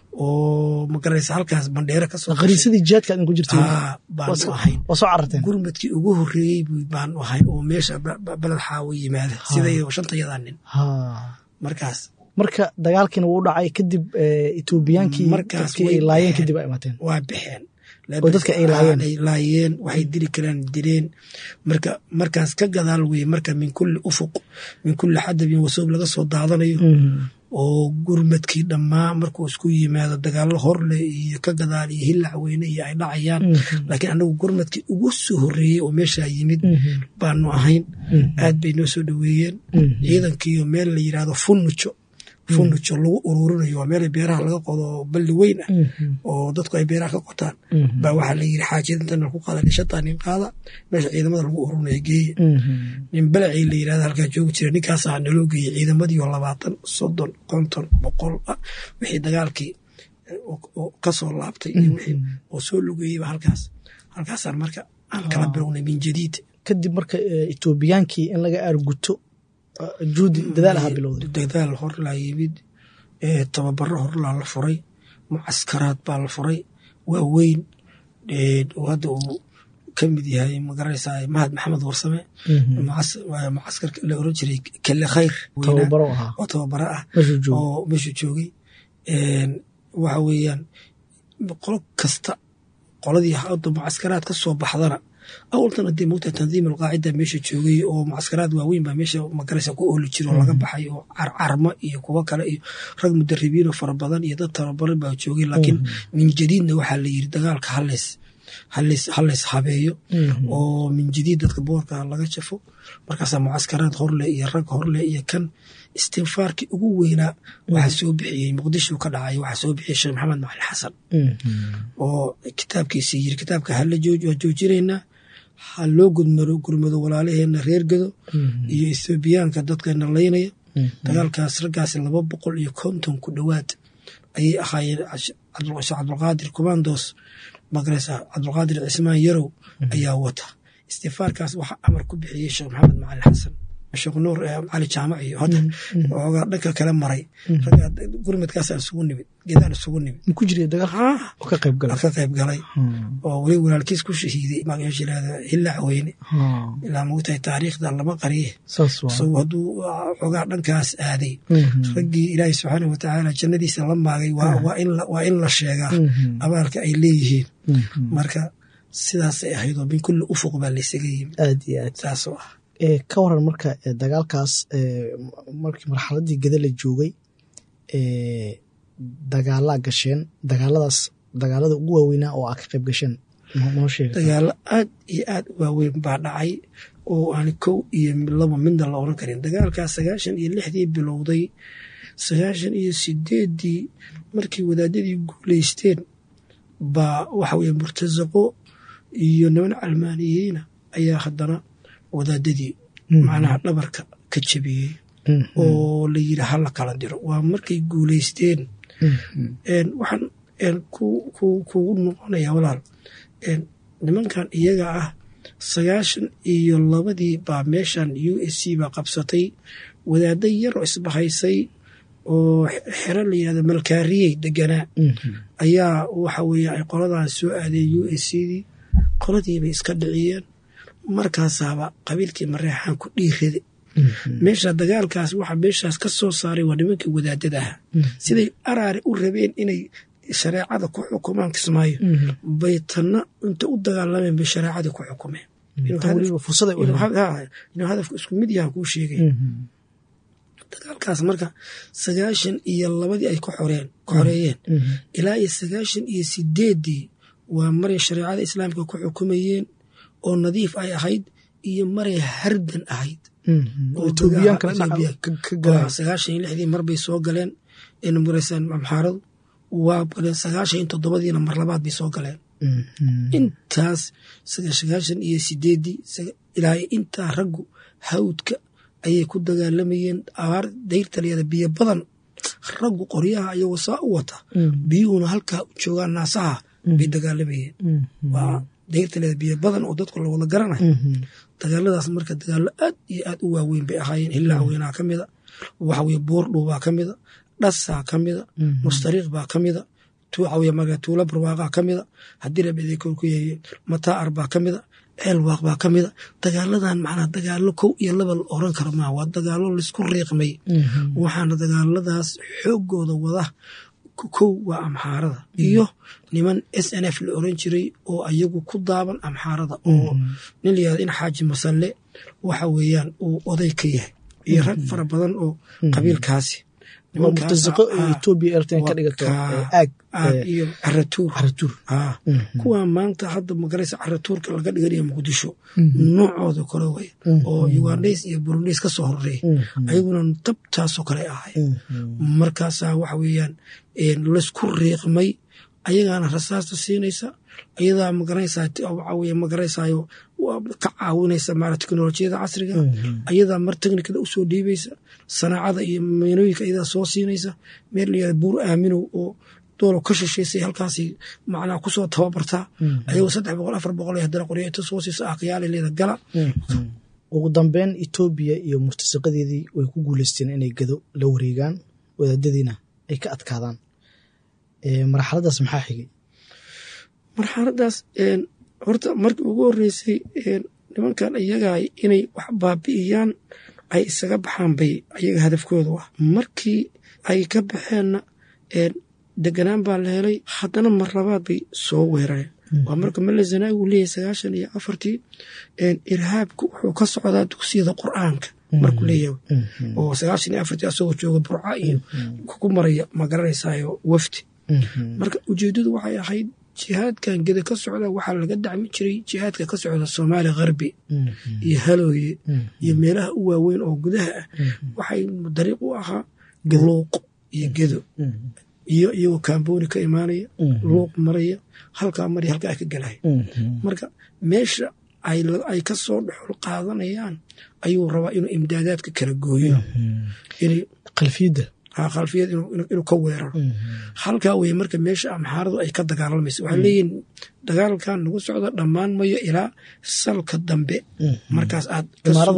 oo magaraysa halkaas bandheera ka soo qariisadii jaadka aan ku jirtay baan ahayn oo soo cararteen gurmadkii ugu horeeyay baan ahayn oo meesha balad xaawo yimaada sida shantayada nin ha markaas marka dagaalkiina wuu dhacay kadib Etoobiyaankii markii ay laayeen kadib ay imaateen waa bixeen oo dadka ay laayeen ay laayeen waxay dili karaan direen marka markaas ka gadaal weey marka min kulli ufuq min kulli hadab wasoob laga soo daadanayo oo gurmadkii dhamaa markuu isku yimaado dagaal hor leh iyo ka gadaal iyo hilac weyne iyo ay dhacayaan laakiin anagu gurmadkii ugu soo horeeyay oo meesha yimid baanu ahayn aad bay noo soo dhaweeyeen ciidankii meel la yiraahdo Funucho Funucho lagu ururinayo meel beeraha laga qodo balli weyn ah oo dadku ay beeraha ka qotaan ba waxa la yiri xaajintan ku qaadan shatanin qaada meesha ciidamada lagu ururinayo geey nin balci la yiraahdo halka joogu jira ninkaas aan loo geeyay ciidamadii labaatan soddon konton boqol wixii dagaalkii oo ka soo laabtay wixii oo soo lugayay halkaas halkaas marka aan kala bilownay min jadiid kadib marka Etoobiyaankii in laga arguto juudi dadaal ha bilowday dadaal hor la yimid ee tababaro hor la furay muaskaraad baa la furay waa weyn ee wada uu kamid yahay magaraysa Mahad Maxamed Warsame muaskarka la oran jiray kale khayr tababaro ah oo tababaro ah oo meesha joogay een waxa weeyaan qolo kasta qoladii hadda muaskaraad ka soo baxdana awaltan hadii moogta tandiim alqaacida meesha joogay oo muaskaraad waaweyn baa meesha magaraysa ku ooli jiro laga baxay oo carcarma iyo kuwa kale iyo rag mudarribiin fara badan iyo dad tababar baa joogay laakiin min jadiidna waxa la yiri dagaalka halis halis halis habeeyo oo min jadiid dadka boorka laga jafo markaas muaskaraad horle iyo rag horle iyo kan istinfaarkii ugu weynaa waxa soo bixiyay Muqdisho ka dhacay waxa soo bixiyay Sheekh Maxamed Macalin Xasan oo kitaabkiisa yiri kitaabka hal la joojo joojireyna hal loo gudmaro gurmado walaalaheena reer Gedo iyo Etoobiyaanka dadkana leeynaya dagaalkaas ragaas laba boqol iyo konton ku dhawaad ay ahaayeen Cabdul Qaadir Commandos magaraysa Cabdul Qaadir Ismaan Yarow ayaa wata istinfaarkaas waxa amar ku bixiyay Sheekh Maxamed Macalin Xasan Sheekh Nuur Ali Jaamac iyo hada oo dhanka kala maray raga gurmadkaas aan sugu nimid geedaan sugu nimid ku jiray dagaal oo ka qayb galay ka qayb galay oo wali walaalkiis ku shahiiday magaciisa hilac weyne ilaa moogtay taariikhda lama qariye soo haduu xogaa dhankaas aaday ragii Ilaahay subhanahu wa ta'ala jannadiisa la maagay waa in waa in la sheegaa abaalka ay leeyihiin marka sidaas ay ahayd oo bin kulli ufuq baa la isaga yimid aad iyo aad taas oo ee ka waran marka dagaalkaas ee markii marxaladii Gedo la joogay ee dagaala gasheen dagaaladaas dagaalada ugu waaweynaa oo aad ka qayb gasheen noo sheeg. dagaalo aad iyo aad u waaweyn baa dhacay oo aan kow iyo laba midna la oran karin. dagaalkaas sagaashan iyo lixdii bilowday, sagaashan iyo sideeddii markii wadaadadii guulaysteen baa waxa weye murtasaqo iyo niman calmaaniyiina ayaa haddana wadaadadii macnaha dhabarka ka jabiyey oo la yidhi hala kala diro. waa markay guulaysteen. waxaan kugu noqonaya walaal, nimankan iyaga ah sagaashan iyo labadii baa meeshan u s c baa qabsatay. wadaada yaroo isbahaysay oo xero la yidhahdo malkaariyey deganaa ayaa waxa weeye ay qoladaas soo aadeen u s cdii. qoladii bay iska dhiciyeen. markaasaaba qabiilkii mareexaan ku dhiirade. meesha dagaalkaas waxa meeshaas ka soo saaray waa nimankii wadaadada ahaa. siday araari u rabeen inay shareecada ku xukumaan Kismaayo bay tanna inta u dagaalameen bay shareecadii ku xukumeen. inuu hadafku isku mid yaha kuu sheegay. dagaalkaas marka sagaashan iyo labadii ay ka xoreeyeen ilaa iyo sagaashan iyo sideeddii waa maray shareecada islaamka ku xukumayeen oo nadiif ay ahayd iyo maray hardan ahayd. sagaashan iyo lixdii mar bay soo galeen maraysaan amxaaradu, waa galeen sagaashan iyo toddobadiina mar labaad bay soo galeen. intaas sagaashan iyo sideeddii ilaa intaa raggu hawdka ayay ku dagaalamayeen. abaar dayrtaliyada biyo badan, raggu qoryaha ayagoo saa u wata, biyuhuna halkaa u joogaan naasaha bay dagaalamayeen. waa dayrtaliyada biyo badan oo dadku lawada garanayo. dagaaladaas marka dagaalo aad iyo aad u waaweyn bay ahaayeen. hillaa weynaa ka mida, waxaweye buurdhow baa ka mida, dhasaa ka mida, mustariiq baa ka mida, tuula barwaaqaa ka mida, haddii labedekoor ku yahay mataa'ar baa ka mida, ceelwaaq baa ka mida. dagaaladan macnaa dagaalo kow iyo laba la oran karo maaha, waa dagaalo laysku riiqmay. waxaana dagaaladaas xoogooda wada kow waa amxaarada iyo niman s n f la oran jiray oo ayagu ku daaban amxaarada oo nin la yihahdo in xaaji masalle waxa weeyaan uu oday ka yahay iyo rag fara badan oo qabiilkaasi murtasaqo Ethiopia Eritrea ka dhigato aag iyo caratuur caratuur ah kuwa maanta hadda magaraysa caratuurka laga dhiganayo Muqdisho noocooda kale way oo Ugandese iyo Burundese ka soo horeeyay ayaguna tabtaas oo kale ahay. markaas waxa weeyaan ee la isku riiqmay, ayagana rasaasta siinaysa, ayadaa magaraysa waxa weeye magaraysayo ka caawinaysa maara teknolojiyada casriga, ayadaa mar teknikada usoo dhiibaysa, sanaacada iyo meelooyinka ayadaa soo siinaysa. meel la yihahdo buur aaminow oo doolo ka shisheysay halkaasi macnaa kusoo tababartaa, ayagoo saddex boqol afar boqol ee haddana qoryo inta soo siisa aqyaali leeda gala. ugu dambeyn Ethiopia iyo murtasaqadeedii way ku guuleysteen inay gado la wareegaan, wadaadadiina ay ka adkaadaan. marxaladaas maxaa xigay? marxaladaas horta markii ugu horreysay nimankan iyaga inay wax baabi'iyaan ay isaga baxaan bay ayaga hadafkooda ah. markii ay ka baxeenna deganaan baa la helay, haddana mar labaad bay soo weerareen. waa marka Mele Zenawi uu leeyahay sagaashan iyo afartii irhaabku wuxuu ka socdaa dugsiyada qur'aanka markuu leeyahay oo sagaashan iyo afartii asagoo jooga Burca iyo ku maraya magaranaysayo wafti. marka ujeedadu waxay ahayd jihaadkan geda ka socda waxaa laga dacmi jiray jihaadka ka socda Soomaali Qarbi iyo Halooye iyo meelaha u waaweyn oo gudaha ah. waxay dariiq u ahaa luuq iyo gedo iyo iyagoo Kaambooni ka imaanaya, luuq maraya, halkaa maraya, halkaa ay ka galaya. marka meesha ay ka soo dhexol qaadanayaan ayuu rabaa inuu imdaadaadka kala gooyo, inay qalfiyada khalfiyad inuu ka weeraro. halkaa weye marka meesha amxaaradu ay ka dagaalamaysa. waxay leeyihin dagaalkan nagu socdo dhammaan mayo ilaa salka dambe, markaas aad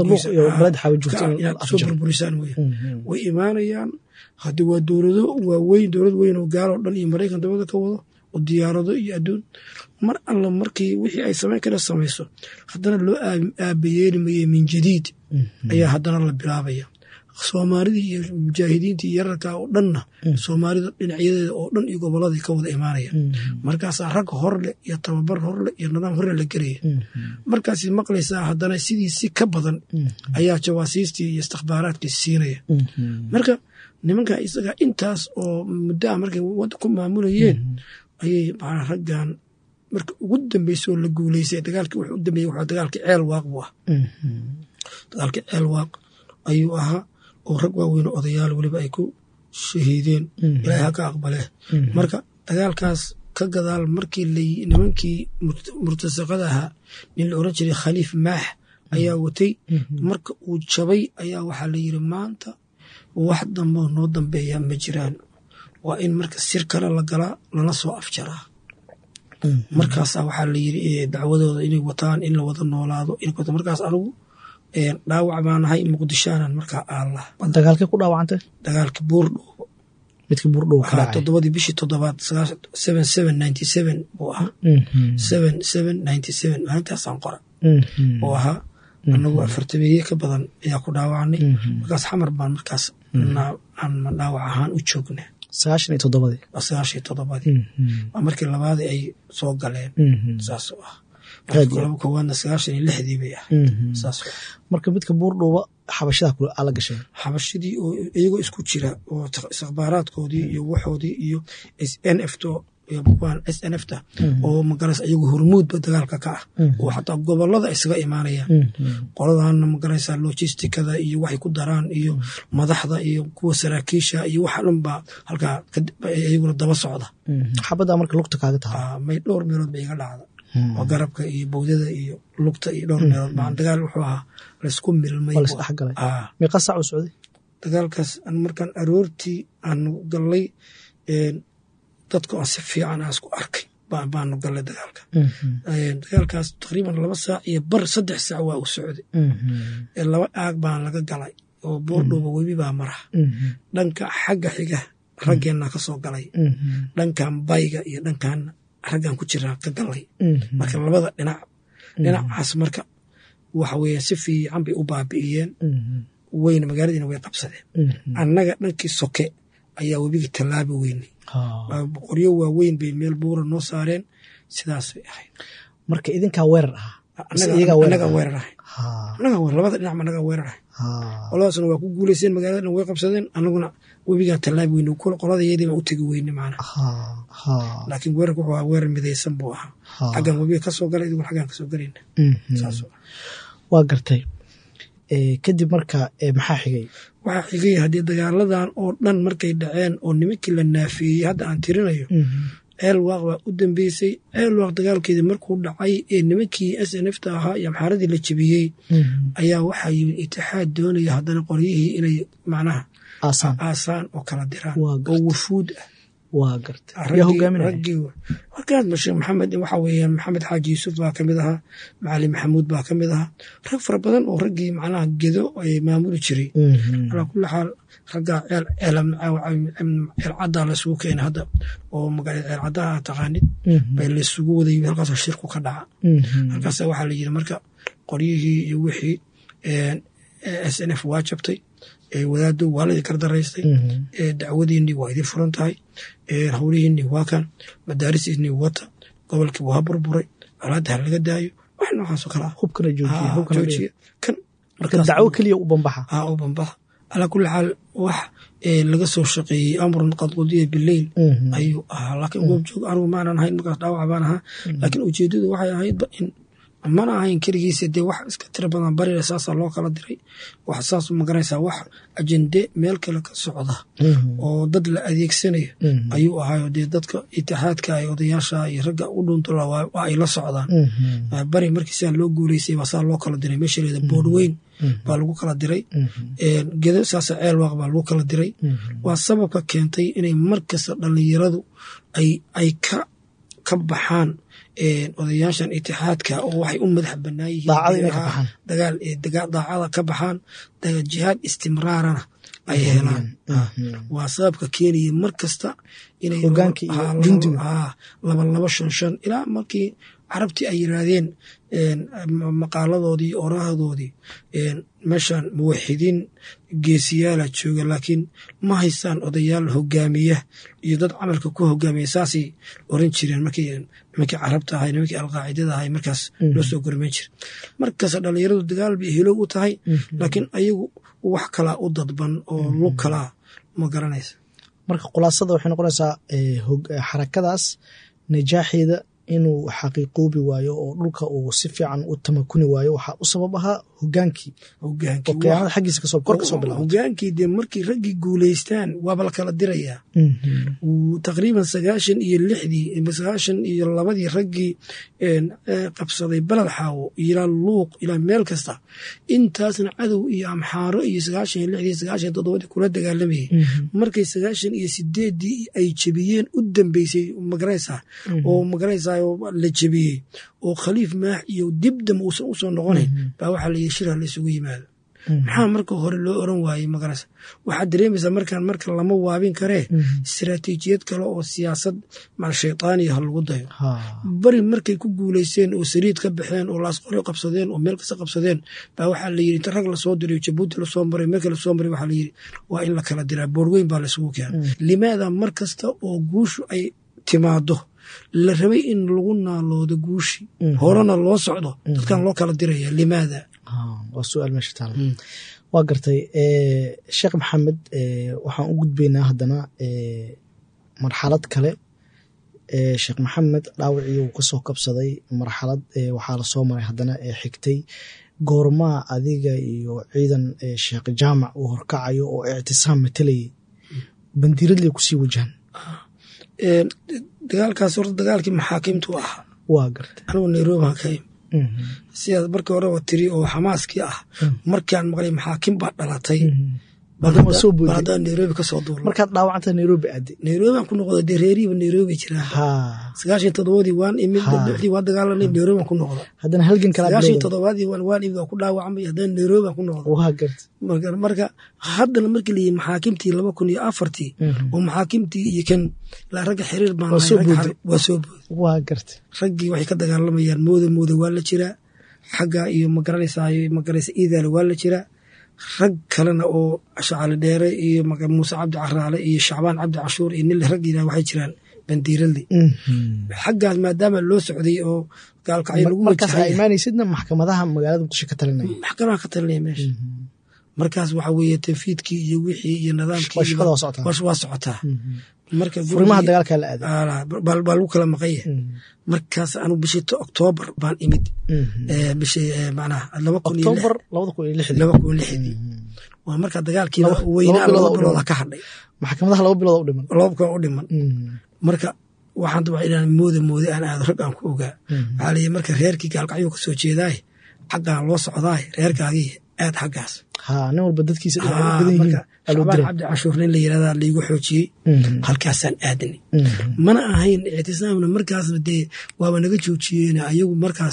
soo burburisaan wey. way imaanayaan. haddii waa dowlado waaweyn, dowlad weyn oo gaal oo dhan iyo Maraykan dabada ka wado oo diyaarado iyo adduun, mar alla markii wixii ay samayn kara samayso, haddana loo aabayeeli maye min jadiid ayaa haddana la bilaabaya. soomaalidii iyo mujaahidiintii yararka oo dhanna soomaalida dhinacyadeeda oo dhan iyo gobolladii ka wada imaanaya. markaasaa rag horle iyo tababar horle iyo nidaam horle la gelaya. markaas maqlaysaa haddana sidii si ka badan ayaa jawaasiistii iyo istikhbaaraadkii siinaya. marka nimanka isaga intaas oo muddaa markay wadda ku maamulayeen ayay macnaa raggan marka ugu dambeysoo la guulaysay dagaalkii wuxuu u dambeeyey wuxuu dagaalkii ceel waaq buu ah dagaalkii ceel waaq ayuu ahaa oo rag waaweyn oo odayaal weliba ay ku shahiideen ilaahay ha ka aqbalee marka dagaalkaas ka gadaal markii nimankii murtasaqada ahaa nin la oran jiray khaliif maax ayaa watay marka uu jabay ayaa waxaa la yidhi maanta wax dambe noo dambeeya ma jiraan waa in marka sir kale la galaa lana soo afjaraa markaasaa waxaa la yidhi dacwadooda inay wataan in la wada noolaado markaas anigu dhaawac baan ahay muqdishaanan markaa aallah dagaalkii ku dhaawacantay dagaalkii buurdhuubo midkii buurdhuubo ka dhacay toddobadii bishii toddobaad seven seven ninety seven buu ahaa seven seven ninety seven maalintaasaan qora buu ahaa anagu afartameeye ka badan ayaa ku dhaawacnay markaas xamar baan markaas aan dhaawac ahaan u joognay sagaashan iyo toddobadii sagaashan iyo toddobadii waa markii labaadii ay soo galeen saas oo ah laba koowaadna sagaashan iyo lixdii bay ah saas marka midka buurdhuuba xabashadaa kula ala gashay xabashadii oo iyagoo isku jira oo istikhbaaraadkoodii iyo waxoodii iyo s n f to s n f ta oo magaras iyagu hormuudba dagaalka ka ah oo xataa gobolada isaga imaanayaan qoladana magaraysaa logistikada iyo waxay ku daraan iyo madaxda iyo kuwa saraakiisha iyo waxa dhan baa halkaa iyaguna daba socda xabaddaa marka lugta kaaga tahay may dhowr meelood ba iga dhacda oo garabka iyo bowdada iyo lugta iyo dhowr meelood baan dagaal wuxuu ahaa laysku milmay waa laisdhexgalay meeqa saac u socday dagaalkaas markaan aroortii aan gallay dadku aan si fiican aan isku arkay baanu gallay dagaalka dagaalkaas taqriiban laba saac iyo bar saddex saac waa u socday laba aag baan laga galay oo buurdhuuba webi baa maraha dhanka xagga xiga raggeenna ka soo galay dhankan bayga iyo dhankan raggan ku jiraa ka galay marka labada dhinac dhinacaas marka waxa weeye si fiican bay u baabi'iyeen weyna magaaladiina way qabsadeen annaga dhankii soke ayaa webigii tallaabi weynay boqoryo waaweyn bay meel buura noo saareen sidaas bay ahayd marka idinkaa weerar ahaa anaga weerar ahay labada dhinac ma naga weerar ahay qoladaasna waa ku guulayseen magaaladana way qabsadeen anaguna webigaa tallaabi weyne qoladayadiiba u tegi weyne macnaha laakiin weerarka wuxuu ahaa weerar midaysan buu ahaa xaggan webiga ka soo galay idiguna xaggan ka soo galayna saas waa gartay kadib marka maxaa xigay waxaa xigay haddii dagaaladan oo dhan markay dhaceen oo nimankii la naafeeyey hadda aan tirinayo ceel waaq baa u dambeysay ceel waaq dagaalkeedii markuu dhacay ee nimankii s n f ta ahaa iyo amxaaradii la jebiyey ayaa waxaa yimid itixaad doonaya haddana qoryihii inay macnaha aasaan oo kala diraan oo wufuud ah waa garta yaa hogaaminaya raggii markaas masheekh maxamed waxa weeyaan maxamed xaaji yuusuf baa ka mid ahaa macalin maxamuud baa ka mid ahaa rag fara badan oo raggii macnaha gedo ay maamuli jiray calaa kulli xaal raggaa ceel ceel caddaa laysugu keenay hadda oo magaala ceel caddaha taqaanid bay laysugu waday halkaasoo shirku ka dhaca halkaasa waxaa la yidhi marka qoryihii iyo wixii s n f waa jabtay wadaado waa la idin kardaraystay dacwadiinii waa idin furan tahay hawlihiinii waa kan madaarisiinii wata gobolkii waa burburay colaadda ha laga daayo wax noocaasoo kale ah hubkana joojiya kan marka dacwo keliya u bambaxa aa u bambaxa calaa kulli xaal wax laga soo shaqeeyey amrun qad qudiya bileyl ayuu ahaa laakiin goobjoog anigu maanan ahayn markaas dhaawac baan ahaa laakiin ujeedadu waxay ahaydba in mana ahayn keligiisa dee wax iska tira badan barila saasaa loo kala diray wax saas magaraysaa wax ajende meel kale ka socda oo dad la adeegsanayo ayuu ahaayo dee dadka itixaadka ay odayaasha iyo ragga u dhuuntula waa ay la socdaan bari markii sidaa loo guuleysay baa saa loo kala diray meesha leeda bood weyn baa lagu kala diray gedo saasa ceel waaq baa lagu kala diray waa sababka keentay inay markasta dhallinyaradu ay ay ka ka baxaan odayaashan itixaadka oo waxay u madax banaan yihiin dagaal daacada ka baxaan jihaad istimraarana ay helaan waa sababka keenaya mar kasta inay laba laba shan shan ilaa markii carabtii ay yiraahdeen maqaaladoodii oraahdoodii meeshan muwaxidiin geesiyaala jooga laakiin ma haystaan odayaal hogaamiya iyo dad camalka ku hogaamiya saasay oran jireen markii nimankii carabta ahay nimankii alqaacidada ahay markaas loo soo gormeyn jira markaas dhallinyaradu dagaal bay helo u tahay laakiin ayagu wax kalaa u dadban oo lug kalaa ma garanaysa marka khulaasada waxay noqonaysaa xarakadaas najaaxeeda inuu xaqiiqoobi waayo oo dhulka uu si fiican u tamakuni waayo waxaa u sabab ahaa hogaankii hogaankii oo qiyaamada xaggiisa kasoo kor kasoo bilaabay hogaankii dee markii raggii guulaystaan waaba la kala dirayaa taqriiban sagaashan iyo lixdii sagaashan iyo labadii raggii qabsaday balad xaawo ilaa luuq ilaa meel kasta intaasna cadow iyo amxaaro iyo sagaashan iyo lixdii sagaashan toddobadii kula dagaalamayay markay sagaashan iyo sideedii ay jebiyeen u dambeysay magaraysaa oo magaraysaa la jebiyey oo khaliif maax iyo dibdam uusan u soo noqonayn baa waxaa la shira la isugu yimaado maxaa marka hore loo oran waayey magaraysa waxaad dareemaysaa markaan marka lama waabin karee istiraatiijiyad kale oo siyaasad mal shaytaaniya ha lagu dayo bari markay ku guulaysteen oo sariid ka baxeen oo laasqori qabsadeen oo meel kasta qabsadeen baa waxaa la yidhi inta rag lasoo diray jabuuti lasoo maray meelka lasoo maray waxaa la yidhi waa in la kala diraa boorweyn baa laisugu keenay limaada mar kasta oo guushu ay timaado la rabay in lagu naaloodo guushi horena loo socdo dadkan loo kala diraya limaada waa su-aal meesha taala waa gartay sheekh maxamed waxaan u gudbaynaa haddana marxalad kale sheekh maxamed dhaawacii uu kasoo kabsaday marxalad waxaa lasoo maray haddana ee xigtay goormaa adiga iyo ciidan sheekh jaamac uu horkacayo oo ictisaam matalayay bandiiradley kusii wajahan dagaalkaas horta dagaalkii maxaakimtu ahaa waa gartay anigu nairobi aan ka imi sidaas markii horeba tiri oo xamaaskii ah markaan maqlay maxaakim baa dhalatay baadaan nairobi kasoo duulay markaad dhaawacanta nairobi aade nairobi aan ku noqda dee reerihiiba nairobi jiraa sagaashan toddobadii waan imid lixdii waa dagaalanay nairobi aan ku noqda haddana halgan kala sagaashan toddobaadii waan waan imid waa ku dhaawacmay haddana nairobi aan ku noqda waa gartay marka marka haddana markii la yihi maxaakimtii laba kun iyo afartii oo maxaakimtii iyo kan la ragga xiriir baan waa soo booday waa gartay raggii waxay ka dagaalamayaan mooda mooda waa la jiraa xagga iyo magaranaysaa magaraysa iidaale waa la jiraa rag kalena oo shacali dheere iyo muuse cabdi caraale iyo shacbaan cabdi cashuur iyo nile rag yidhah waxay jiraan bandiiradli xaggaas maadaama loo socday oo gaalkacyo lagu wajahay imaanaysidna maxkamadaha magaalada muqdisho ka talinaya maxkamadaha ka talinaya meesha markaas waxa weeye tanfiidkii iyo wixii iyo nidaamkii waa socotaa marka furimaha dagaalka la aaday baa lagu kala maqanya markaas anu bishii oktoobar baan imid bishii macnaha laba kun iyo labada kun iyo lixdii laba kun iyo lixdii waa markaa dagaalkii weynaa laba bilooda ka hadhay maxkamadaha laba bilood u dhiman laba bilood u dhiman marka waxaan dabaa inaan mooda mooda aan aado rag aan ku ogaa waxaa leeyahay marka reerkii gaalkacyo kasoo jeedaay xaggaan loo socdaay reerkaagii aad xaggaas nin walba dadkiisa shacbaan cabdi cashuur nin la yirahdaa laigu xoojiyey halkaasaan aadnay mana ahayn ictisaamna markaasna dee waaba naga joojiyeen ayagu markaas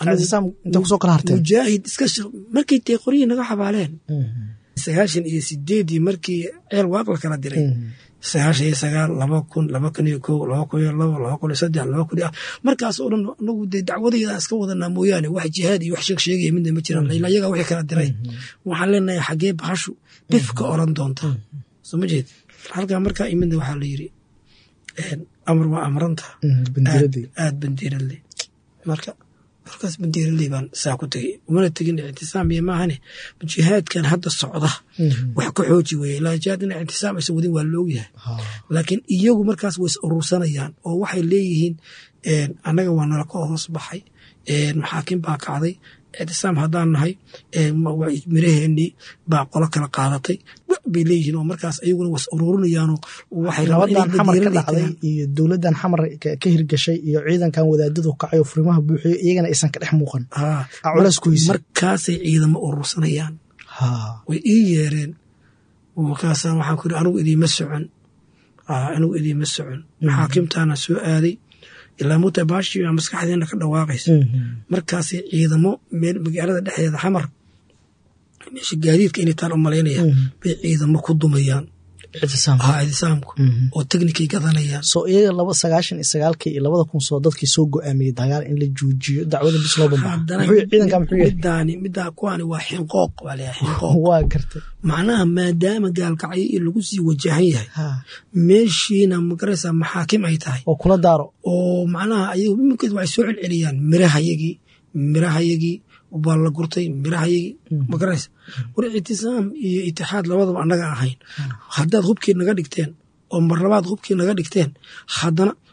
mujaahid iska markay dee qoryihii naga xabaaleen sagaashan iyo sideedii markii ceel waaq la kala diray sagaashan iyo sagaal laba kun laba kun iyo kow laba kun iyo labo laba kun iyo saddex laba kun iyo ah markaas oo dhan anagu dee dacwadayda iska wadanaa mooyaane wax jihaad iyo wax sheeg sheegaya midna ma jiraan ilaa iyagaa wixii kala diray waxaan leenahay xaggee bahashu bif ka oran doonta soo ma jeed halkaa markaa imidna waxaa la yiri amar waa amranta aad bandiiradle marka markaas bandiiradley baan saa ku tegey umana tegin ictisaam iyo maahane jihaadkan hadda socda wax ka xooji weye ilaa jihaad in ictisaam aysan wadin waa loogyahay laakiin iyagu markaas way is urursanayaan oo waxay leeyihiin annaga waa nala ka hoos baxay maxaakim baa kacday ictisaam haddaan nahay miraheenii baa qolo kala qaadatay bay leeyihiin oo markaas ayaguna was ururinayaanoo waxay nabadan xamar ka dhacday iyo dowladdan xamar ka hirgashay iyo ciidankan wadaadadu kacayo furimaha buuxiyo iyagana aysan ka dhex muuqan culeys ku haysa markaasay ciidamo urursanayaan way ii yeereen markaasaan waxaan ku yidhi anigu idiima socon anigu idiima socon maxaakimtaana soo aaday ilaa muta baashi baa maskaxdeena ka dhawaaqaysa markaasay ciidamo meel magaalada dhexdeeda xamar meesha gaadiidka inay taan u malaynaya bay ciidamo ku dumayaan ictisaamku oo technikay gadanayaan soo iyaga laba sagaashan iyo sagaalkii iyo labada kun soo dadkii soo go-aamiyey dagaal in la joojiyo dacwada bis loo bambaxamidaani midaa kuwaani waa xinqooq waa leeyahay xinqooq waa gartay macnaha maadaama gaalkacyo in lagu sii wajahan yahay meeshiina magaraysaa maxaakim ay tahay oo kula daaro oo macnaha ayagu iminkeed waxay soo celceliyaan mirahayagii mirahayagii baa la gurtay mirahayagii magaraysa war ictisaam iyo itixaad labadaba annaga ahayn haddaad hubkii naga dhigteen oo mar labaad hubkii naga dhigteen haddana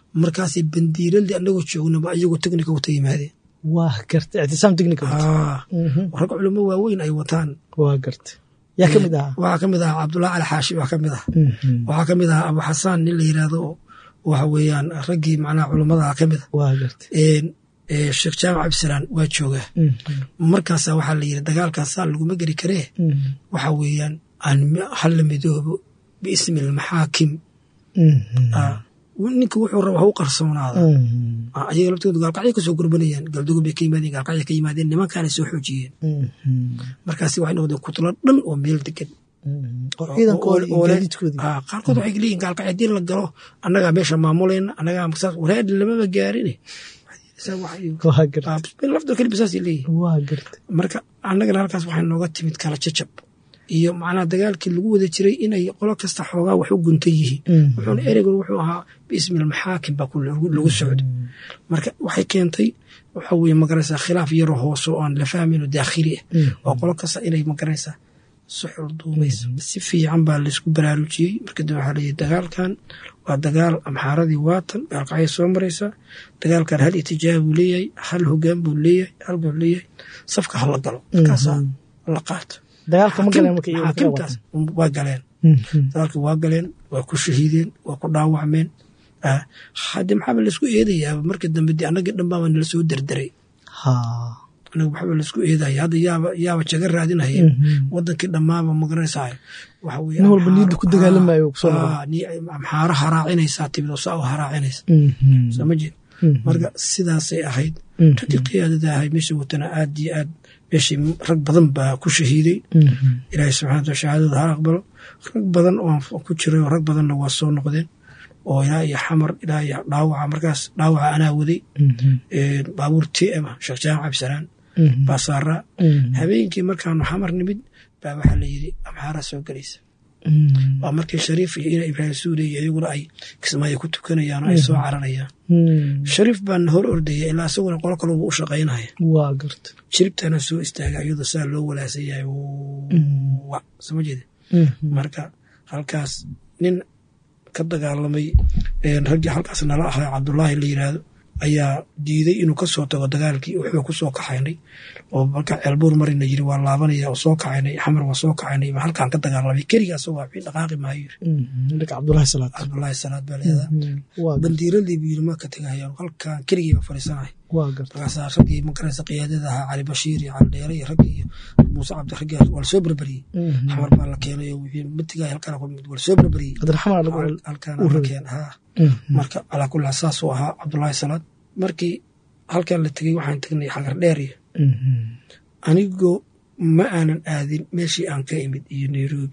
markaasay bandiiradii annagoo joognaba iyagoo technica wata yimaadeen waa garta ictisaam technica rag culimo waaweyn ay wataan waa garta yaa ka mid ahaa waxaa ka mid ahaa cabdullahi cali xaashi waa ka mid ah waxaa ka mid ahaa abu xasaan nin la yidhaahdo waxa weeyaan raggii macnaha culimmadaha ka mid a waa garta sheekh jaamac cabdisalaan waa joogaa markaasaa waxaa la yidhi dagaalkaasaa laguma geli karee waxa weeyaan aan halla midoobo biismi almaxaakim ninka wuxuu raba ha u qarsoonaada ayaga laftooda gaalkacyo kasoo gurbanayaan galdugo bay ka yimaadeen gaalkacyo ka yimaadeen nimankaanay soo xoojiyeen markaasi waxay noqdeen kutlo dhan oo meel degan qaarkood waxay leeyihin gaalkacyo haddii la galo annagaa meesha maamulayna annagaa saas waraadi lamaba gaarine lafdo keliba saasay leeyihin marka annagana halkaas waxay nooga timid kala jajab iyo macnaha dagaalkii lagu wada jiray inay qolo kasta xoogaa wax u guntan yihiin wuxuuna ereygan wuxuu ahaa biismi almaxaakim baa lagu socdo marka waxay keentay waxa weye magaraysaa khilaaf yaroo hoose oo aan la fahmayno daakhili ah oo qolo kasta inay magaraysaa suxul duumayso si fiican baa laysku baraarujiyey marka dambe waxaa leeyahay dagaalkan waa dagaal amxaaradii waatan gaalkacyo soo maraysaa dagaalkan hal itijaah buu leeyahay hal hogaan buu leeyahay hal buu leeyahay safka hala galo markaasaa la qaato xaakimtaas waa galeen dagaalka waa galeen waa ku shahiideen waa ku dhaawacmeen hadde maxaaba laisku eedayaa marka dambe de annagii dhan baaba nala soo derderay anaga maxaaba laisku eedaya hadda yaaba yaaba jaga raadinayeen wadankii dhammaaba magaranaysaa waxa weye nin walba niyadda ku dagaalamayo amxaaro haraacinaysaa timid oo saa u haraacinaysa soo ma jeed marka sidaasay ahayd raggii qiyaadada ahayd meesha watana aad iyo aad meeshii rag badan baa ku shahiiday ilaahay subxana wataala shahaadada ha aqbalo rag badan oo ku jiray oo rag badanna waa soo noqdeen oo ilaa iyo xamar ilaa iyo dhaawaca markaas dhaawaca anaa waday baabuur t m sheekh jaamac cabdisalaan baa saaraa habeenkii markaanu xamar nimid baa waxaa la yidhi amxaaraa soo gelaysa waa markii shariif iyo ina ibraahim suude iyo iyaguna ay kismaayo ku tukanayaan oo ay soo caranayaan shariif baana hor ordaya ilaa isaguna qolo kaleba u shaqaynaya waa garta jiribtana soo istaaga iyadoo saa loo walaacsan yahay sama jeeda marka halkaas nin ka dagaalamay raggii halkaas nala ahaa cabdullaahi la yidhaahdo ayaa diiday inuu ka soo tago dagaalkii wuxuu ku soo kaxaynay oo marka ceelbuur marina yiri waa laabanaya oo soo kaxaynay xamar waa soo kaxaynay ma halkaan ka dagaalamay keliga asagoo wixii dhaqaaqi maayo yiri ninka cabdullaahi salaad cabdullaahi salaad baa leedahay bandiiradii buu yiri marka tagayaan halkaan keligiiba fadhiisanahay waa garta markaasaa raggii magaraysa qiyaadada ahaa cali bashiir iyo cali dheere iyo raggii iyo muuse cabdi raggii waa lasoo berberiyey xamar baa la keenay oo wixii matigaay halkaan waa lasoo berberiyey halkaan la keenay haa marka calaa kulli saas uu ahaa cabdullaahi salaad markii halkaan la tegey waxaan tegnay xagar dheer iyo anigoo ma aanan aadin meeshii aan ka imid iyo nairobi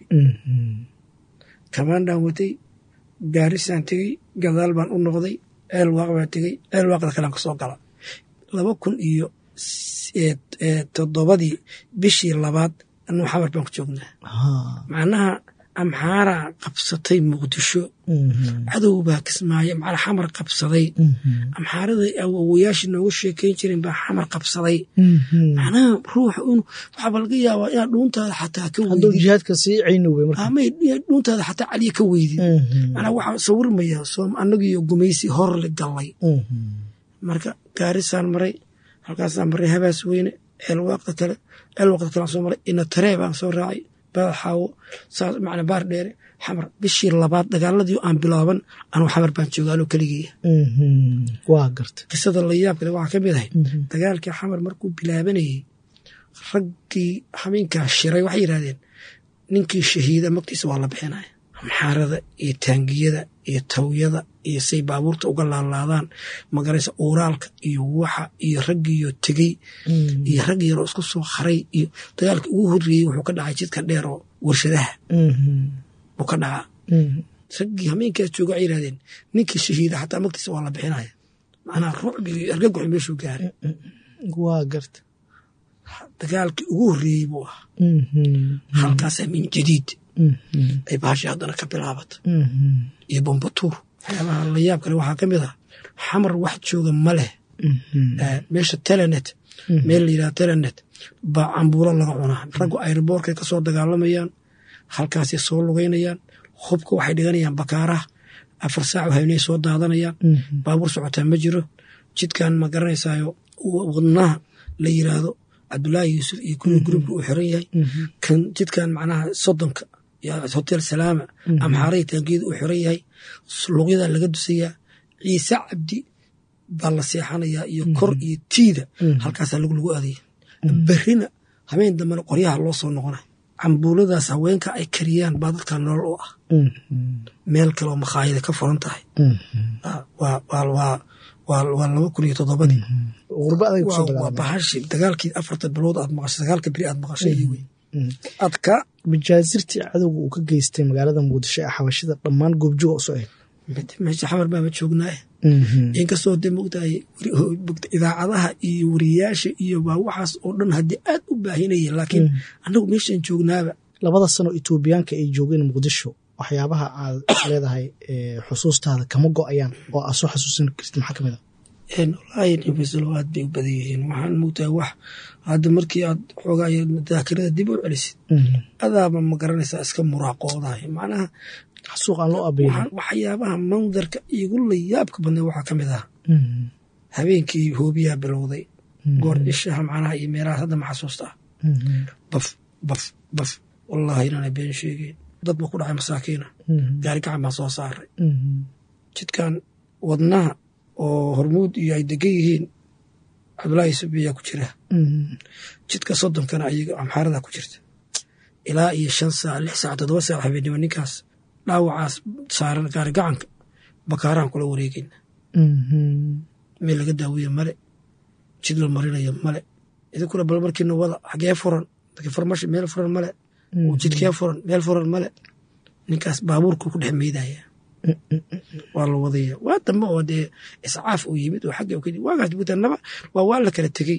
kamaandaan watay gaarisaan tegey gadaal baan u noqday ceel waaq baan tegey ceel waaqda kalean ka soo gala laba kun iyo toddobadii bishii labaad anuu xamar baan ku joognaa macnaha amxaaraa qabsatay muqdisho cadow baa kismaayo macnaa xamar qabsaday amxaaradii awowayaashii nooga sheekayn jiren baa xamar qabsaday macnaha ruuxa waxaaba laga yaabaa inaad dhuuntaada xataa ka weydidmay dhuuntaada xataa caliya ka weydid macnaa waxaa sawirmaya annagiyo gumaysi hor la gallay marka gaarisaan maray halkaasaan maray habaas weyne ceel waaqda kale ceel waaqda kalean soo maray ina taree baan soo raacay baaxaawo saas macna baar dheere xamar bishii labaad dagaaladii aan bilaaban anuu xamar baan jooga anuu keligaya waa garta qisada la yaab kale waxaa ka mid ahay dagaalkii xamar markuu bilaabanayey raggii habeenkaa shiray waxay yidhahdeen ninkii shahiida magtiisa waa la bixinaya amxaarada iyo taangiyada iyo tawyada iyo say baabuurta uga laalaadaan magaraysa uuraalka iyo waxa iyo raggiiyo tegey iyo rag yaroo isku soo haray iyo dagaalkii ugu horreeyey wuxuu ka dhacay jidka dheer oo warshadaha buu ka dhacaa raggii hameenkaas jooga waxay yidhahdeen ninkii shahiida xataa magtiisa waa la bixinaya macnaha rucbigi argagaxu meeshuu gaaray waa garta dagaalkii ugu horreeyey buu ahaa halkaasaa min jadiid ay baashii haddana ka bilaabata iyo bombatuur waxyaabaha la yaab kale waxaa ka mid ah xamar wax jooga ma leh meesha telenet meel la yidhaha telenet baa cambuulo laga cunaa raggu airboorkay ka soo dagaalamayaan halkaasay soo lugaynayaan hubka waxay dhiganayaan bakaaraha afar saac habeenay soo daadanayaan baabuur socotaa ma jiro jidkan ma garanaysaayo wadnaha la yiraahdo Cabdullaahi Yuusuf iyo kuwa gruubka uu xiran yahay kan jidkan macnaha soddonka ya hotel Salaama ama xariitankeed uu xiran yahay luqyada laga dusaya Ciise Cabdi baa la seexanaya iyo kor iyo tiida halkaas lagu lagu aadaya barina habeen dambe qoryaha loo soo noqonay cambuuladaas haweenka ay kariyaan baa dadka nolol u ah meel kale oo makhaayada ka furan tahay waa waa waa waa laba kun iyo toddoba qurbada ay ku soo waa bahashi dagaalkii afarta bilood aad maqashay dagaalka biri aad maqashay wey adka majaazirtii cadowga uu ka geystay magaalada Muqdisho ee xabashida dhammaan goobjoog u soo ah meesha xamar baa joognaa inkastoo de moogtahay idaacadaha iyo wariyaasha iyo baa waxaas oo dhan haddii aad u baahinaya laakiin annagu meeshaan joognaaba labada sano Itoobiyaanka ay joogeen Muqdisho waxyaabaha aad leedahay xusuustaada kama go'ayaan oo aad soo xasuusan kartid maxaa kamid ah een wallaahi nafislo aad bay u badan yihiin waxaan moogtahay wax hadda markii aad xoogaaya daakirada dib u celisid adaaba ma garanaysaa iska muraaqoodahay macnaha suuq aan loo abeeyay waxyaabaha mandarka igu la yaabka badnay waxaa kamid ah habeenkii hoobiyaa bilowday goor ishaha macnaha iyo meelaha hadda ma xasuusta baf baf baf wallaahi inaan been sheegeen dad ba ku dhacay masaakiina gaari gacan baa soo saaray jidkan wadnaha oo hormuud iyo ay degan yihiin Cabdullaahi Yuusuf ayaa ku jira jidka soddonkana ayaga amxaarada ku jirta ilaa iyo shan saac lix saac toddoba saac habeenimo ninkaas dhaawacaas saaran gaari gacanka bakaaraan kula wareegayna meel laga daawiye male jid la marinayo male idinkuna bal markiina wada xagee furan dadka farmashi meel furan male jidkee furan meel furan male ninkaas baabuurku ku dhex meydaya waa la wadaya waa dambe oo dee iscaaf uu yimid oo xagga kadib waagaas butanaba waa waa la kala tegey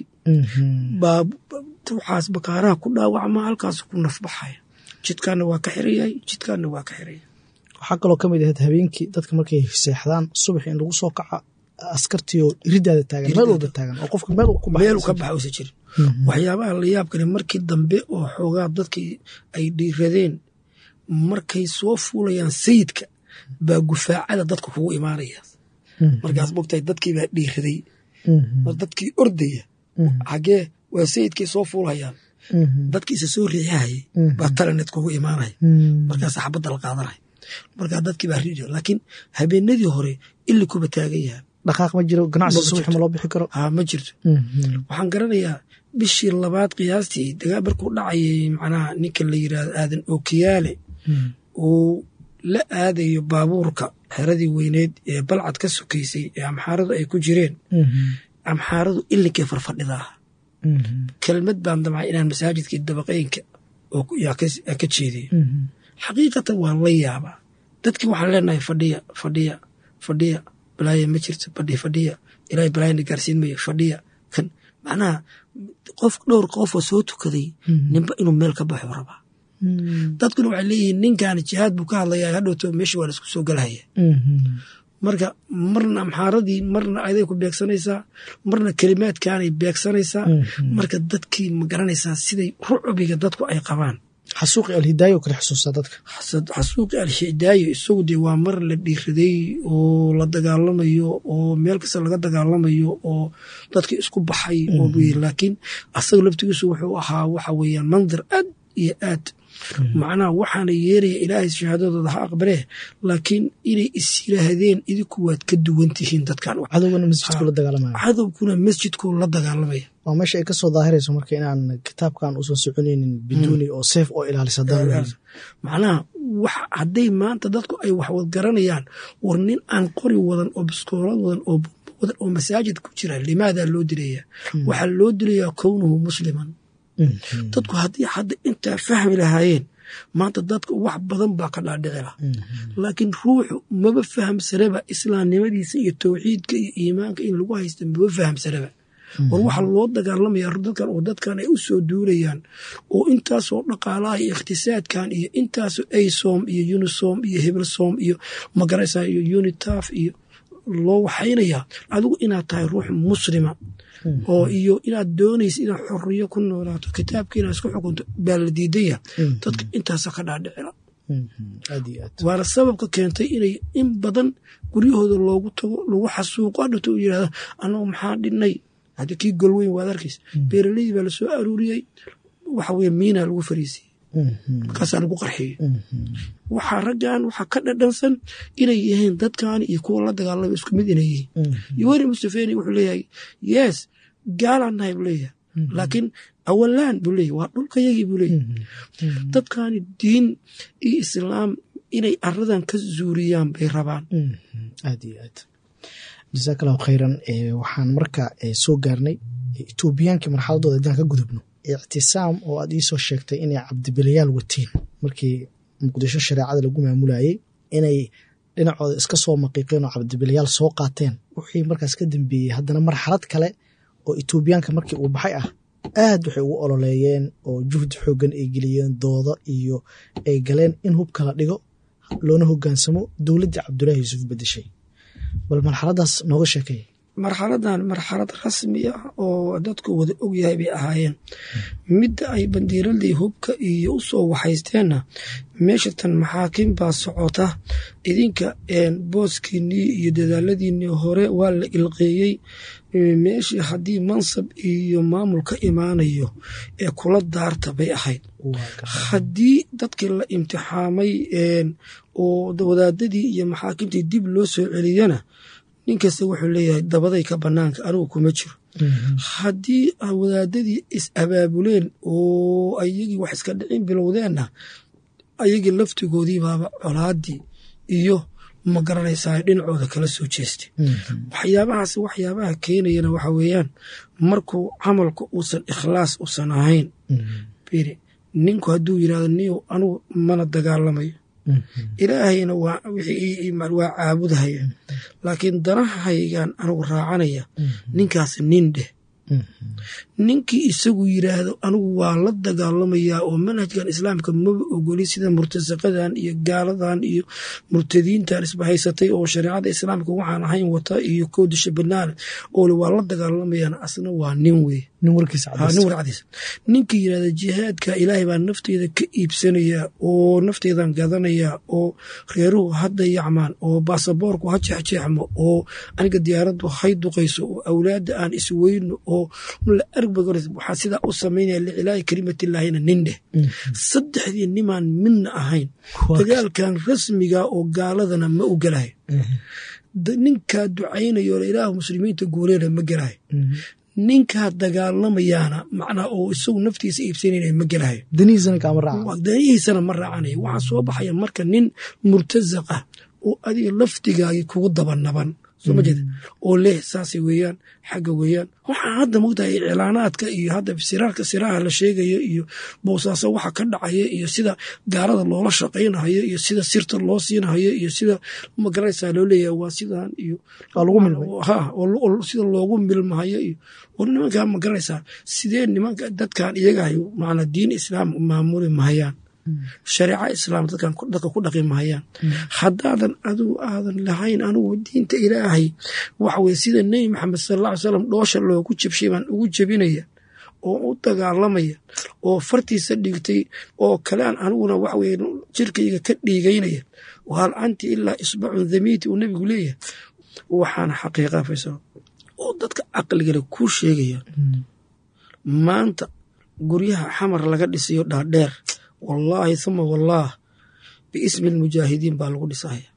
waxaas bakaaraha ku dhaawacma halkaas ku nafbaxaya jidkaana waa ka xirayahay jidkaana waa ka xiraya waxaa kaloo kamid ahayd habeenkii dadka markay seexdaan subax in lagu soo kaca askartii oo iridaada taagan meel walba taagan oo qofka meel ku baxay meel ka baxay uusan jirin waxyaabaha la yaab kale markii dambe oo xoogaa dadkii ay dhiiradeen markay soo fuulayaan sayidka baa gufaacada dadku kugu imaanaya markaas bogtay dadkii baa dhiiraday mar dadkii ordaya xagee waa sayidkii soo fuulayaan dadkiisa soo riixayay baa talanet kugu imaanaya markaas xabadda la qaadanaya markaa dadkii baa riixay laakiin habeenadii hore illi kuba taagan yahay dhaqaaq ma jiro ganacsi subax ma loo bixi karo haa ma jirto waxaan garanayaa bishii labaad qiyaastii dagaal markuu dhacayay macnaha ninka la yiraahdo aadan ookiyaale uu la aadayo baabuurka xeradii weyneed ee balcad ka sokaysay ee amxaaradu ay ku jireen amxaaradu illinkay farfadhidaa kelmad baan damcay inaan masaajidkii dabaqeynka ka jeediyo xaqiiqatan waan la yaabaa dadkii waxaan leenahay fadhiya fadhiya fadhiya balaaya ma jirto fadhiya fadhiya ilaahay balaayana gaarsiin mayo fadhiya kan macnaha qof dhowr qofoo soo tukaday ninba inuu meel ka baxo rabaa dadkuna waxay leeyihiin ninkan jihaad buu ka hadlayaa hadhowto meesha waa la isku soo galahaya marka marna amxaaradii marna aday ku beegsanaysaa marna kelimaadkaanay beegsanaysaa marka dadkii ma garanaysaa siday rucubiga dadku ay qabaan xasuuqi alhidaayo kale xusuusta dadka xasuuqi alhidaayo isagu dee waa mar la dhiiraday oo la dagaalamayo oo meel kasta laga dagaalamayo oo dadkii isku baxay oo laakiin asaga laftigiisu wuxuu ahaa waxa weeyaan mandar aad iyo aad macnaha waxaana yeeraya ilaahay shahaadadooda ha aqbalee laakiin inay is yiraahdeen idinku waad ka duwan tihiin dadkan cadowguna masjidku la dagaalamaya cadowguna masjidku la dagaalamaya waa meesha ay ka soo daahirayso marka inaan kitaabkan uusan soconaynin biduuni oo seef oo ilaalisa daan macnaha wax hadday maanta dadku ay wax wad garanayaan war nin aan qori wadan oo biskoolad wadan oo wadan oo masaajid ku jira limaada loo dilayaa waxaa loo dilayaa kownuhu musliman dadku haddii hadda intaa fahmi lahaayeen maanta dadka wax badan baa ka dhaadhici laha laakiin ruuxu maba fahamsanaba islaamnimadiisa iyo tawxiidka iyo iimaanka in lagu haysta maba fahamsanaba war waxaa loo dagaalamaya dadkan oo dadkan ay u soo duulayaan oo intaasoo dhaqaalaha iyo ikhtisaadkan iyo intaasoo aysom iyo unisom iyo hebelsom iyo magaraysa iyo unitaf iyo loo waxaynayaa adigu inaad tahay ruux muslima oo iyo inaad doonaysa inaad xorriyo ku noolaato kitaabka inaad isku xukunto baa la diidaya dadka intaasa ka dhaadhicila waana sababka keentay inay in badan guryahooda loogu tago lagu xasuuqo adhito u yidhahda annagu maxaa dhinnay hadda kii golweyn waad arkaysa beeraleydii baa lasoo aruuriyey waxa weye miinaa lagu fariisiyey markaasaa lagu qarxiyey waxaa raggan waxaa ka dhadhansan inay yihiin dadkan iyo kuwa la dagaalama isku mid inay yihiin yoweri museveni wuxuu leeyahay yes gaalaan nahay buu leeyahay laakiin awalaan buu leeyahy waa dhulkayagii buu leeyahy dadkani diin iyo islaam inay aradan ka zuuriyaan bay rabaan aad iyo aad jazaak allahu khayran waxaan marka soo gaarnay etoobiyaankii marxaladooda haddaan ka gudubno ictisaam oo aad iisoo sheegtay inay cabdibilayaal watiin markii muqdisho shareecada lagu maamulayey inay dhinacooda iska soo maqiiqeen oo cabdibilayaal soo qaateen wixii markaas ka dambeeyey haddana marxalad kale oo etoobiyaanka markii uu baxay ah aad waxay ugu ololeeyeen oo juhdi xooggan ay geliyeen dooda iyo ay galeen in hubka la dhigo loona hogaansamo dowladdii cabdullaahi yuusuf bedeshay bal marxaladaas nooga sheekay marxaladan marxalad rasmi ah oo dadku wada ogyahay bay ahaayeen midda ay bandiiradii hubka iyo u soo waxaysteenna meesha tan maxaakiim baa socota idinka booskiinnii iyo dadaaladiinnii hore waa la ilqeeyey meeshii haddii mansab iyo maamul ka imaanayo ee kula daarta bay ahayd haddii dadkii la imtixaamay oo wadaadadii iyo maxaakimtii dib loo soo celiyana nin kasta wuxuu leeyahay dabaday ka bannaanka anigu kuma jiro haddii wadaadadii is abaabuleen oo ayagii wax iska dhicin bilowdeenna ayagii laftigoodii baaba colaadii iyo ma garanaysaa dhinacooda kala soo jeestay waxyaabahaas waxyaabaha keenayana waxa weeyaan markuu camalku uusan ikhlaas usan ahayn biri ninku hadduu yidhahdo niyo anigu mana dagaalamayo ilaahayna waa wixii waa caabudahaya laakiin danahaygan anigu raacanaya ninkaas nin dheh ninkii isagu yidhaahdo anigu waa la dagaalamayaa oo manhajkan islaamka maba ogoli sida murtasaqadan iyo gaaladan iyo murtadiintan isbahaysatay oo shareecada islaamka waxaan ahayn wata iyo koodisha banaana oo waa la dagaalamayaan asna waa nin wey nin warkiisa ninkii yidhahda jihaadka ilaahay baa nafteeda ka iibsanaya oo nafteedan gadanaya oo reeruhu hadda yacmaan oo baasaboorku ha jeexjeexmo oo aniga diyaaraddu hay duqayso oo awlaadda aan isweyno oo la argbag waxaa sidaa u samaynaya licilaahi kalimatillaahina nin dheh saddexdii nimaan midna ahayn dagaalkan rasmiga oo gaaladana ma u gelahay ninkaa ducaynayo ilaahu muslimiinta guuleena ma gelahay ninkaa dagaalamayaana macnaa oo isagu naftiisa iibsanayna ma gelahay danihiisana ma raacanayo waxaa soo baxaya marka nin murtasaq ah oo adiga laftigaagii kugu dabanaban soma jeeda oo leh saasay weeyaan xagga weeyaan waxaa hadda mogtahay iclaanaadka iyo hadda siraarka siraaha la sheegayo iyo boosaaso waxa ka dhacaya iyo sida gaalada loola shaqaynahayo iyo sida sirta loo siinahayo iyo sida magaranaysaa loo leeyahay waa sidaan iyo sida loogu milmahayo iyo war nimankaa magaranaysaa sidee nimanka dadkan iyagahay macnaa diin islaam maamuli mahayaan shareeca islaam dadkan dadka ku dhaqi mahayaan haddaadan adigu aadan lahayn anigu diinta ilaahay waxa weye sida nebi maxamed sala alla alay salam dhoosha loogu jabshay baan ugu jebinaya oo u dagaalamaya oo fartiisa dhigtay oo kale aan aniguna waxa weye jirkayga ka dhiigaynaya wahal anti ilaa isbacun dhamiiti uu nebigu leeyahay waxaana xaqiiqa faysal oo dadka caqligale kuu sheegaya maanta guryaha xamar laga dhisayo dhaadheer wallaahi uma wallaah biismi lmujaahidiin baa lagu dhisaya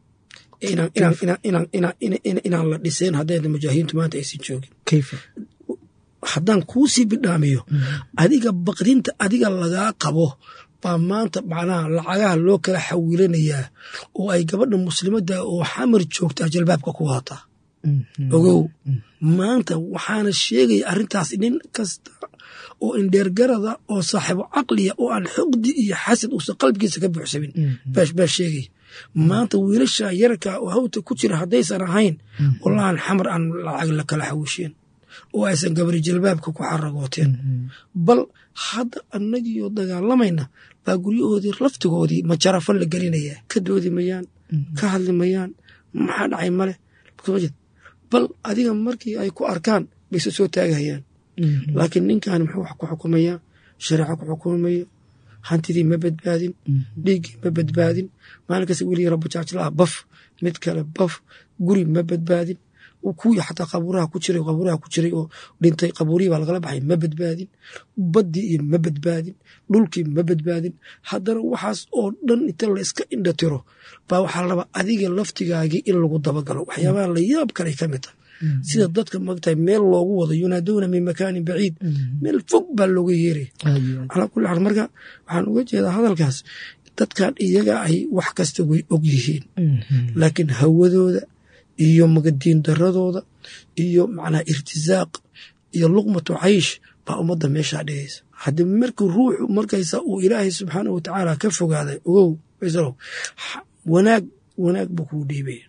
inaan la dhiseen haddayna mujaahidiintu maanta aysan joogin haddaan kuusii bidhaamiyo adiga baqdinta adiga lagaa qabo baa maanta macnaha lacagaha loo kala xawiilanayaa oo ay gabadha muslimadda oo xamar joogtaa jalbaabka ku waataa ogow maanta waxaana sheegaya arrintaas nin kasta oo indheergarada oo saaxiibo caqliya oo aan xuqdi iyo xasad uusan qalbigiisa ka buuxsamin baa sheegaya maanta wiilasha yarka oo hawta ku jira haddaysan ahayn wallahan xamar aan lacag la kala xawiisheen oo aysan gabari jalbaabka ku xaragooteen bal hadda annagiioo dagaalamayna baa guryahoodii laftigoodii majarafan la gelinaya ka doodi mayaan ka hadli mayaan maxaa dhacay male bal adiga markii ay ku arkaan bayse soo taagahayaan laakiin ninkan muxuu wax ku xukumayaa shareeco ku xukumayo hantidii ma badbaadin dhiiggii ma badbaadin maalin kasta weligii rabajaajlaha baf mid kale baf guri ma badbaadin kuwii xataa qabuuraha ku jiray qabuuraha ku jiray oo dhintay qabuurihii baa lagala baxay ma badbaadin baddii iyo ma badbaadin dhulkii ma badbaadin haddana waxaas oo dhan inta la iska indha tiro baa waxaa la rabaa adiga laftigaagii in lagu dabagalo waxyaabaha la yaab kale ka mid ah sida dadka maogtahay meel loogu wado yunaaduuna min makaanin baciid meel fog baa looga yeeraya calaa kulli xaal marka waxaan uga jeedaa hadalkaas dadkan iyaga ay wax kasta way og yihiin laakiin hawadooda iyo magadiin daradooda iyo macnaha irtisaaq iyo luqmatu caysh baa ummadda meeshaa dhigaysa haddii markii ruuxu markaysa uu ilaahay subxaanahu watacaala ka fogaaday ogow faysalow wanaag wanaag buu kuu dhiibaya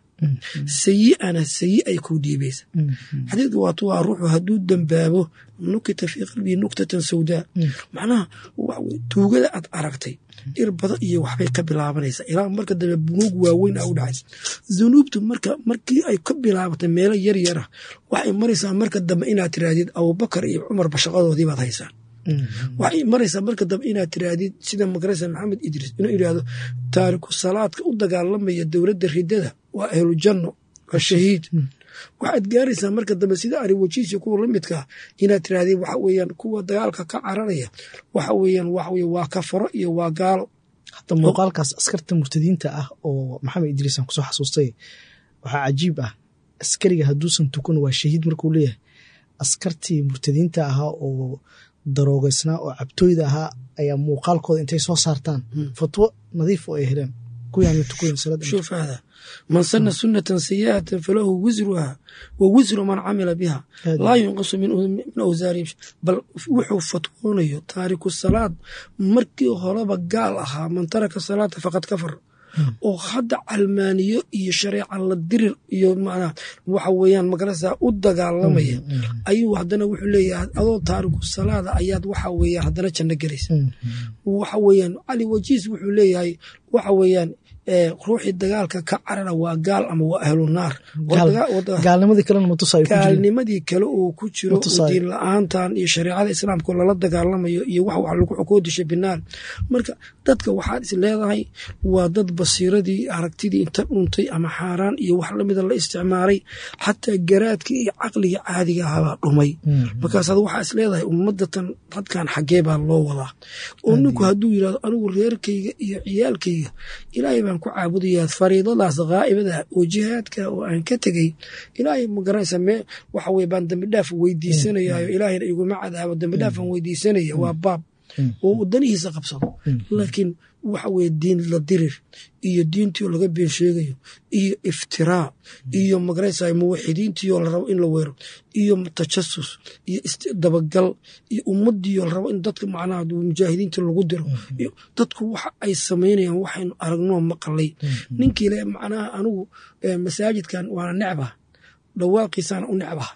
sayi'ana sayi ay kuu dhiibaysa xadiidka waatu waa ruuxu hadduu dambaabo nukita fii qalbihi nuktatan sawdaa macnaha tuugada aad aragtay ir badan iyo waxbay ka bilaabanaysaa ilaa marka dambe bunuug waaweyn a u dhacaysa dunuubtu marka markii ay ka bilaabatay meelo yar yar ah waxay maraysaa marka dambe inaad tirahdid abubakar iyo cumarba shaqadoodii baad haysaan waxay maraysaa marka dambe inaad tirahdid sida magaraysa maxamed idriis inuu yidhaahdo taariku salaadka u dagaalamaya dowladda ridada waa ahlu janno waa shahiid waxaad gaaraysaa marka dambe sida ariwajiisi kuwa la midkaa inaad tirahdid waxa weeyaan kuwa dagaalka ka cararaya waxa weeyaan waxa weye waa kafaro iyo waa gaalo hata muuqaalkaas askarta murtadiinta ah oo maxamed idriis aan kusoo xasuustay waxaa cajiib ah askariga hadduusan tukan waa shahiid markuu leeyahay askartii murtadiinta ahaa oo daroogaysnaa oo cabtooyda ahaa ayaa muuqaalkooda intay soo saartaan fatwo nadiif oo ay heleen kuyaana tukuyin salada شوف هذا من سن سنة سيئة فله وزرها ووزر من عمل بها لا ينقص من من أوزارهم بل وحو فتوونيو تارك الصلاة مركي هرب قال أها من ترك الصلاة فقد كفر oo hadda calmaaniyo iyo shareeca la dirir iyo macnaha waxa weeyaan magarasa u dagaalamaya ayuu haddana wuxuu leeyahay adoo taariku salaada ayaad waxa weeyaan haddana janno gelaysa waxa weeyaan cali wajiis wuxuu leeyahay waxa weeyaan ruuxii dagaalka ka carara waa gaal ama waa ahlu naar gaalnimadii kalena mutusay gaalnimadii kale oo ku jiro diin la-aantan iyo shareecada islaamka lala dagaalamayo iyo wax wax lagu xukoo dishay binaar marka dadka waxaad is leedahay waa dad basiiradii aragtidii inta dhuntay ama xaaraan iyo wax lamida la isticmaalay xataa garaadkii iyo caqligii caadiga ahabaa dhumay markaasaad waxaa is leedahay ummadatan dadkan xaggee baa loo wadaa oo ninku hadduu yidhahdo anigu reerkayga iyo ciyaalkayga ilaahay baan ku caabudayaa fariidadaas qaa'ibada oo jihaadka oo aan ka tegey ilaahay ma garanaysa mee waxa weye baan dambi dhaaf weydiisanayaayo ilaahayna iguma cadaabo dambi dhaafaan weydiisanaya waa baab oo wadanihiisa qabsado laakiin waxa weye diin la dirir iyo diintii oo laga been sheegayo iyo iftiraa iyo magaraysa muwaxidiintii oo la rabo in la weero iyo tajasus iyo dabagal iyo ummadii oo la rabo in dadka macnaha mujaahidiinta lagu diro iyo dadku waxa ay samaynayaan waxaynu aragnoo maqalay ninkii le macnaha anigu masaajidkan waana necbah dhawaaqiisana u necbah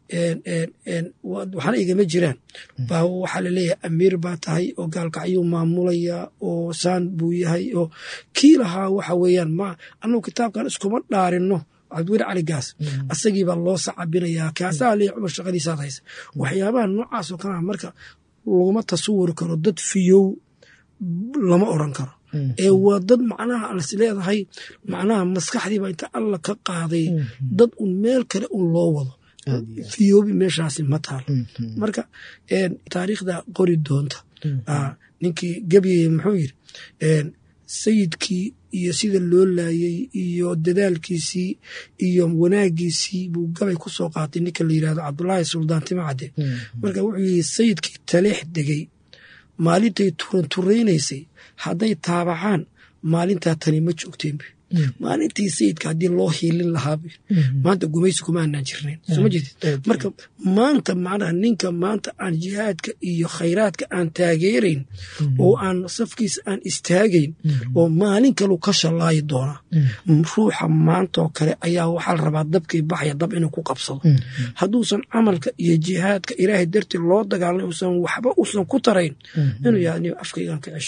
waxaana igama jiraan baa waxaa laleeyahay amiir baa tahay oo gaalkacyuu maamulaya oo saan buu yahay oo kii lahaa waxa weeyaan ma annagu kitaabkan iskuma dhaarino cabdiweli cali gaas asagiibaa loo sacabinayaa kaasaa leeya cumar shaqadiisaad haysa waxyaabaha noocaas oo kalea marka laguma tasawuri karo dad fiyow lama oran karo ee waa dad macnaha las leedahay macnaha maskaxdiiba inta alla ka qaaday dad un meel kale un loo wado fiyoobi meeshaasi ma taalo marka taariikhda qori doonta ninkii gebyey muxuu yiri sayidkii iyo sida loo laayay iyo dadaalkiisii iyo wanaagiisii buu gabay ku soo qaatay ninka la yidhahdo cabdulaahi suldaan timacade marka wuxuu yidhi sayidkii taleex degay maalintay turan turaynaysay hadday taabacaan maalintaa tani ma joogteen maalintii sayidka haddii loo hiilin lahaa maanta gumaysi kuma aanaan jirnayn soma jeedid marka maanta macnaha ninka maanta aan jihaadka iyo khayraadka aan taageerayn oo aan safkiisa aan istaagayn oo maalin kalu ka shallaayi doonaa ruuxa maantaoo kale ayaa waxaa la rabaa dabkii baxaya dab inuu ku qabsado hadduusan camalka iyo jihaadka ilaahay dartii loo dagaalnay uusan waxba uusan ku tarayn inuu yaha afkaygaan ka ceshanaya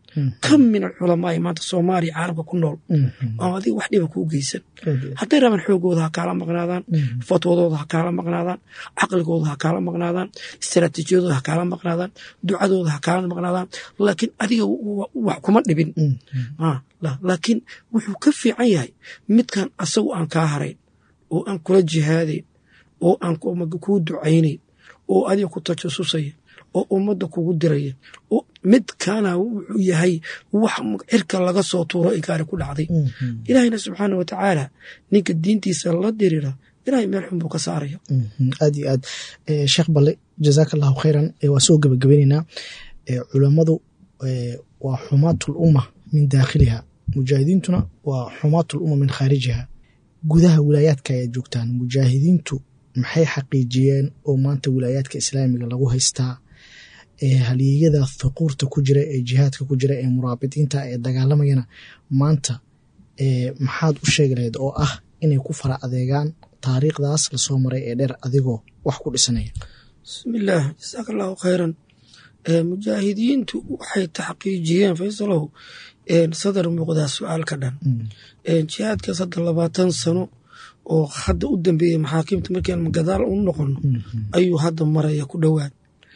kam min alculamaa maanta soomaaliya caalamka ku nool oo adiga wax dhiba kuu geysan hadday rabaan xoogooda ha kaala maqnaadaan fatwadooda ha kaala maqnaadaan caqligooda ha kaala maqnaadaan istaraatiijiyadooda ha kaala maqnaadaan ducadooda ha kaala maqnaadaan laakiin adiga wax kuma dhibin laakiin wuxuu ka fiican yahay midkan asagu aan kaa harayn oo aan kula jihaadayn oo aan kuu ducaynayn oo adiga ku tajasusaya oo ummadda kugu diraya oo midkaana wuxuu yahay wax cirka laga soo tuuro inkaari ku dhacday ilaahayna subxaana wa tacaala ninka diintiisa la dirira ilahay meel xun buu ka saaraya aad iyo aad sheekh Balle jazaaka allahu khayran waa soo gabagabeynaynaa culammadu waa xumaatul umma min daakhiliha mujaahidiintuna waa xumaatul umma min khaarijiha gudaha wilaayaadka ay joogtaan mujaahidiintu maxay xaqiijiyeen oo maanta wilaayaadka islaamiga lagu haystaa halyeeyada thuquurta ku jira ee jihaadka ku jira ee muraabidiinta ee dagaalamayana maanta maxaad u sheegi lahayd oo ah inay ku fara adeegaan taariikhdaas lasoo maray ee dheer adigoo wax ku dhisanaya bismillaah jazaaka allahu khayran mujaahidiintu waxay taxqiijiyeen faysalow sadar muuqdaa su-aal ka dhan jihaadkaas hadda labaatan sano oo hadda u dambeeyey maxaakiimta markaan gadaal u noqono ayuu hadda maraya ku dhowaad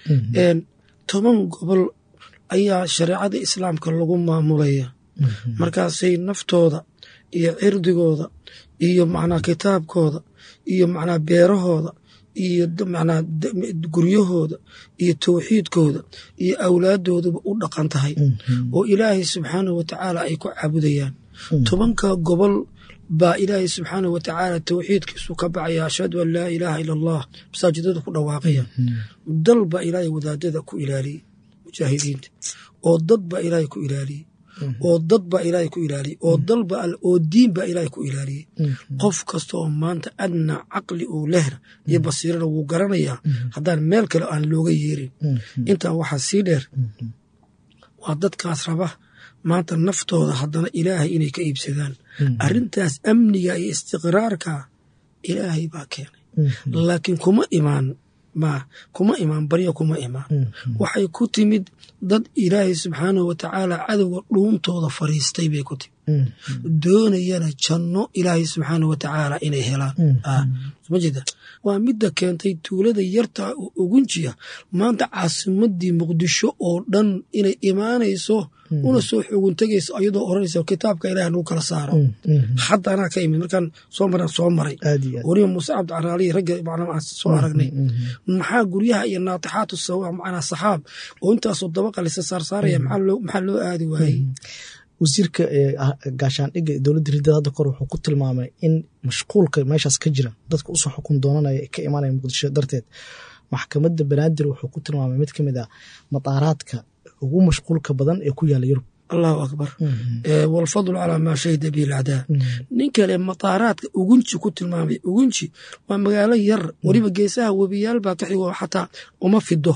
toban gobol ayaa shareecada islaamka lagu maamulaya markaasay naftooda iyo cirdigooda iyo macnaa kitaabkooda iyo macnaa beerahooda iyo macnaa guryahooda iyo tawxiidkooda iyo awlaaddoodaba u dhaqan tahay oo ilaahay subxaanahu wa tacaala ay ku caabudayaan tobanka gobol baa ilaahay subxaanahu wa tacaala tawxiidkiisu ka bacaya ashhadu an laa ilaaha ila allah masaajidada ku dhawaaqaya dal baa ilaahay wadaadada ku ilaaliyey mujaahidiinta oo dad baa ilaahay ku ilaaliyey oo dad baa ilaahay ku ilaaliyey oo dalba oo diin baa ilaahay ku ilaaliyey qof kasta oo maanta adna caqli oo lehna iyo basiirana wuu garanayaa haddaan meel kale aan looga yeerin intaa waxaa sii dheer waa dadkaas raba maanta naftooda haddana ilaahay inay ka iibsadaan arrintaas amniga iyo istiqraarka ilaahay baa keenay laakiin kuma imaan ma kuma imaan barya kuma imaan waxay ku timid dad ilaahay subxaanahu wa tacaala cadowga dhuuntooda fariistay bay ku timid doonayana janno ilaahay subxaanahu wa tacaala inay helaan ma jeeda waa midda keentay tuulada yarta oo ogunjiya maanta caasimadii muqdisho oo dhan inay imaanayso una soo xogun tegayso ayadoo oranaysa kitaabka ilaah lagu kala saaro hadda anaa ka imid markaan soo maran soo maray wariba muuse cabdi caraali ragga macnaa soo aragnay maxaa guryaha iyo naatixaatu sawa macnaa saxaab oo intaasoo dabaqa lisa saarsaaraya maxaa loo aadi waayey wasiirka gaashaandhigga dowladda ridada hadda kor wuxuu ku tilmaamay in mashquulka meeshaas ka jira dadka usoo xukun doonanaya ka imaanaya muqdisho darteed maxkamadda banaadir wuxuu ku tilmaamay mid ka mid ah mataaraadka ugu mashquulka badan ee ku yaala yurub allahu akbar walfadlu calaa maa shahida bihi alacdaa nin kale mataaraadka ugunji ku tilmaamay ugunji waa magaalo yar weliba geesaha webiyaal baa ka xigo xataa uma fido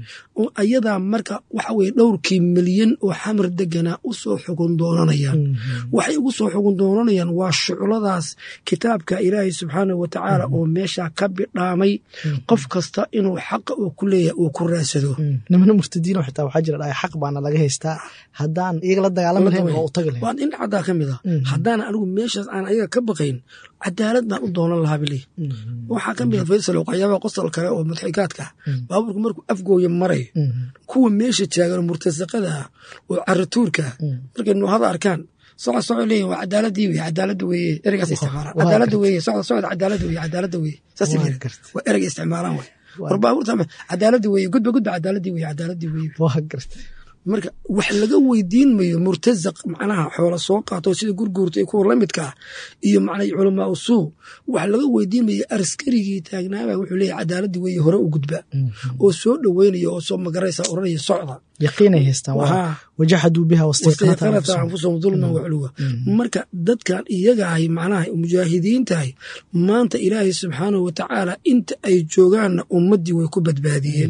ayadaa marka waxa weye dhowrkii milyan oo xamar deganaa u soo xugun doonanayaan waxay ugu soo xugun doonanayaan waa shucladaas kitaabka ilaahay subxaanahu wa tacaala oo meeshaa ka bidhaamay qof kasta inuu xaqa uu ku leeyahay uu ku raadsado nimana murtadiino xitaa waxaa jira dhahay xaq baana laga haystaa haddaan iyaga la dagaalami lahayn oo u tagi lahayn waan in caddaa ka mid ah haddaan anigu meeshaas aan ayaga ka baqayn cadaalad baan u doonan lahaa bilih waxaa ka mid ah faysal waxyaabaha qosol kale oo mudxikaadka ah baabuurku markuu afgooya marayo kuwa meesha taagan oo murtasaqada ah oo caratuurka ah markay nuuhada arkaan socod socod leeyahin waa cadaaladii weye cadaaladda weeye ereygaas isticmaalaan cadaaladda weeye socod socod cadaaladda weeye cadaaladda weeye saas waa ereyga isticmaalaan waay war baabuurta cadaaladda weeye gudba gudba cadaaladii weeye cadaaladii weeye waa gartay marka wax laga weydiin mayo murtasaq macnaha xoola soo qaato sida gurguurta iyo kuwa lamidka ah iyo macnaa culamaa usuu wax laga weydiin mayo askarigii taagnaaba wuxuu leeyahay cadaaladii weeye hore u gudba oo soo dhoweynaya oo soo magaraysa oranaya socda yaqiinay haystaan wajahaduu biha wastayqanata anfusahum dulman wacluwa marka dadkan iyagahay macnaha mujaahidiintahay maanta ilaahay subxaanahu wa tacaala inta ay joogaanna ummaddii way ku badbaadiyeen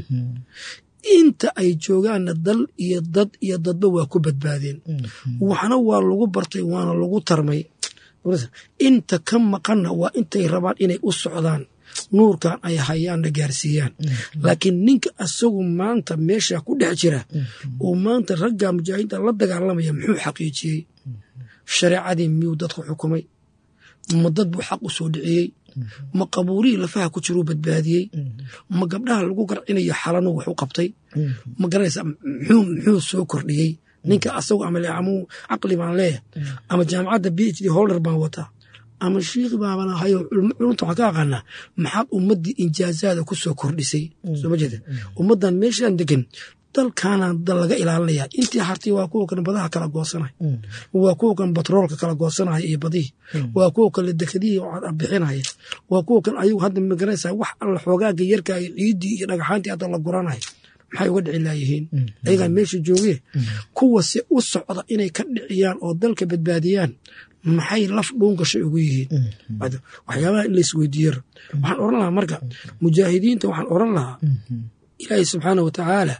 inta ay joogaanna dal iyo dad iyo dadba waa ku badbaadeen waxna waa lagu bartay waana lagu tarmay inta ka maqanna waa intay rabaan inay u socdaan nuurkan ay hayaanna gaarsiiyaan laakiin ninka asagu maanta meesha ku dhex jira oo maanta ragga mujaahidiinta la dagaalamaya muxuu xaqiijiyey shareecadii miyuu dadku xukumay ma dad buu xaq u soo dhiciyey ma qabuurihii lafaha ku jiruu badbaadiyey ma gabdhaha lagu garcinayo xalanu wax u qabtay ma garanaysa muxuu soo kordhiyey ninka asagu ama caqli baan leeyahay ama jaamacadda b h d holder baan wataa ama shiikhi baaban ahayo culumta waxaan ka aqaanaa maxaad ummaddii injaazaada ku soo kordhisay soo ma jeeda ummaddan meeshaan degan dalkaana dal laga ilaalinayaa intii hartay waa kuwa kan badaha kala goosanaya waa kuwa kan batroolka kala goosanaya iyo badihii waa kuwa kan dekadihii bixinaya waa kuwa kan ayagu hadda magaranaysaa wax alla xoogaaga yarka iyo ciiddii iyo dhagaxaantii hadda la guranaya maxay uga dhici laayihiin ayagaa meesha joogee kuwase u socda inay ka dhiciyaan oo dalka badbaadiyaan maxay laf dhuungashay ugu yihiin waxyaabaha in laisweydiiyar waxaan oran lahaa marka mujaahidiinta waxaan oran lahaa ilaahay subxaana wa tacaala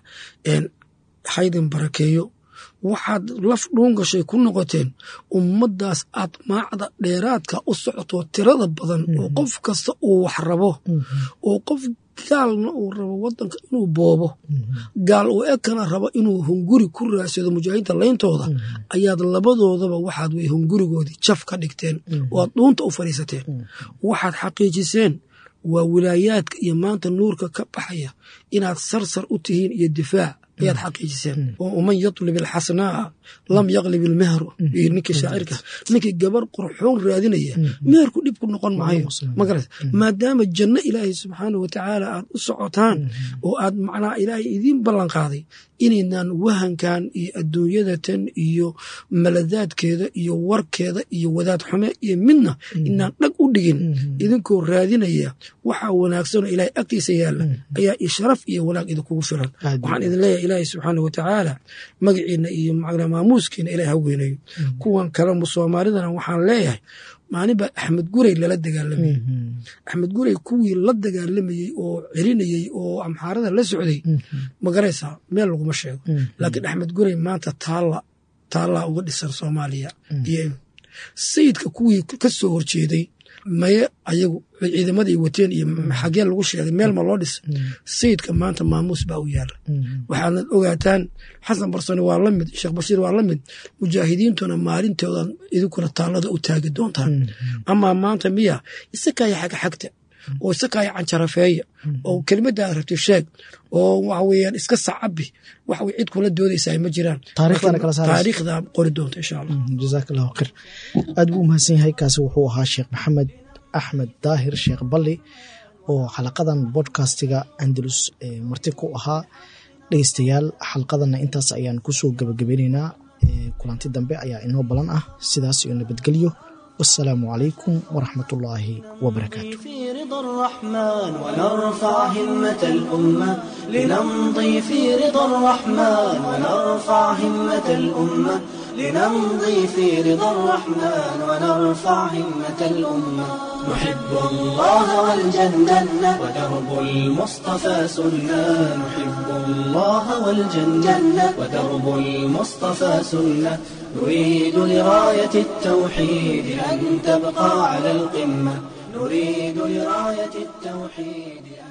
haydin barakeeyo waxaad laf dhuungashay ku noqoteen ummaddaas aad maacda dheeraadka u socoto tirada badan oo qof kasta uu wax rabo oo qof gaalna uu rabo wadanka inuu boobo gaal uu ekana rabo inuu hunguri ku raadsado mujaahidiinta layntooda ayaad labadoodaba waxaad way hungurigoodii jaf ka dhigteen oo aad dhuunta u fadhiisateen waxaad xaqiijiseen waa wilaayaadka iyo maanta nuurka ka baxaya inaad sarsar u tihiin iyo difaac ayaad xaqiijiseen oo uman yatlib alxasanaa lam yaqlib ilmehru iyo ninkii shaacirka ninkii gabar qurxoon raadinaya meherku dhib ku noqon maayo magaras maadaama janno ilaahay subxaana wa tacaala aad u socotaan oo aad macnaa ilaahay idiin ballan qaaday inaynaan wahankan iyo adduunyadatan iyo maladaadkeeda iyo warkeeda iyo wadaad xume iyo midna inaan dhag u dhigin idinkoo raadinaya waxaa wanaagsanoo ilaahay agtiisa yaalla ayaa i sharaf iyo wanaag idinkugu filan waxaan idin leeyahay ilaahay subxaana wa tacaala magaciina iyo maamuuskiina ilahay ha weynayo kuwan kale soomaalidana waxaan leeyahay maalin baa axmed gurey lala dagaalamayey axmed gurey kuwii la dagaalamayey oo celinayey oo amxaarada la socday magaraysaa meel laguma sheego laakiin axmed gurey maanta taalla taallaa uga dhisan soomaaliya iyo sayidka kuwii ka soo horjeeday maye ayagu ciidamaday wateen iyo xagee lagu sheegay meel ma loo dhisa sayidka maanta maamuus baa u yaala waxaanad ogaataan xasan barsani waa la mid sheekh bashiir waa la mid mujaahidiintuna maalintoodan idinkuna taallada u taagi doontaan amaa maanta miya isakaaya xaga xagta oo isakaaya canjarafeeya oo kelimaddaad rabtay sheeg oo waxa weeyaan iska sacabi wax way cid kula doodaysaa ma jiraan taariikhda qori doonta insha allah jazaak allahu khayr aad buu umahadsan yahay kaasi wuxuu ahaa sheekh maxamed axmed daahir sheekh balli oo xalaqadan bodcastiga andalus marti ku ahaa dhegeystayaal xalqadanna intaas ayaan kusoo gabagabeynaynaa kulanti dambe ayaa inoo balan ah sidaas iyo nabadgelyo والسلام عليكم ورحمة الله وبركاته في رضا الرحمن ونرفع همة الأمة لنمضي في رضا الرحمن ونرفع همة الأمة لنمضي في رضا الرحمن ونرفع همة الأمة نحب الله والجنة ودرب المصطفى سنة نحب الله والجنة ودرب المصطفى سنة نريد لراية التوحيد أن تبقى على القمة نريد لراية التوحيد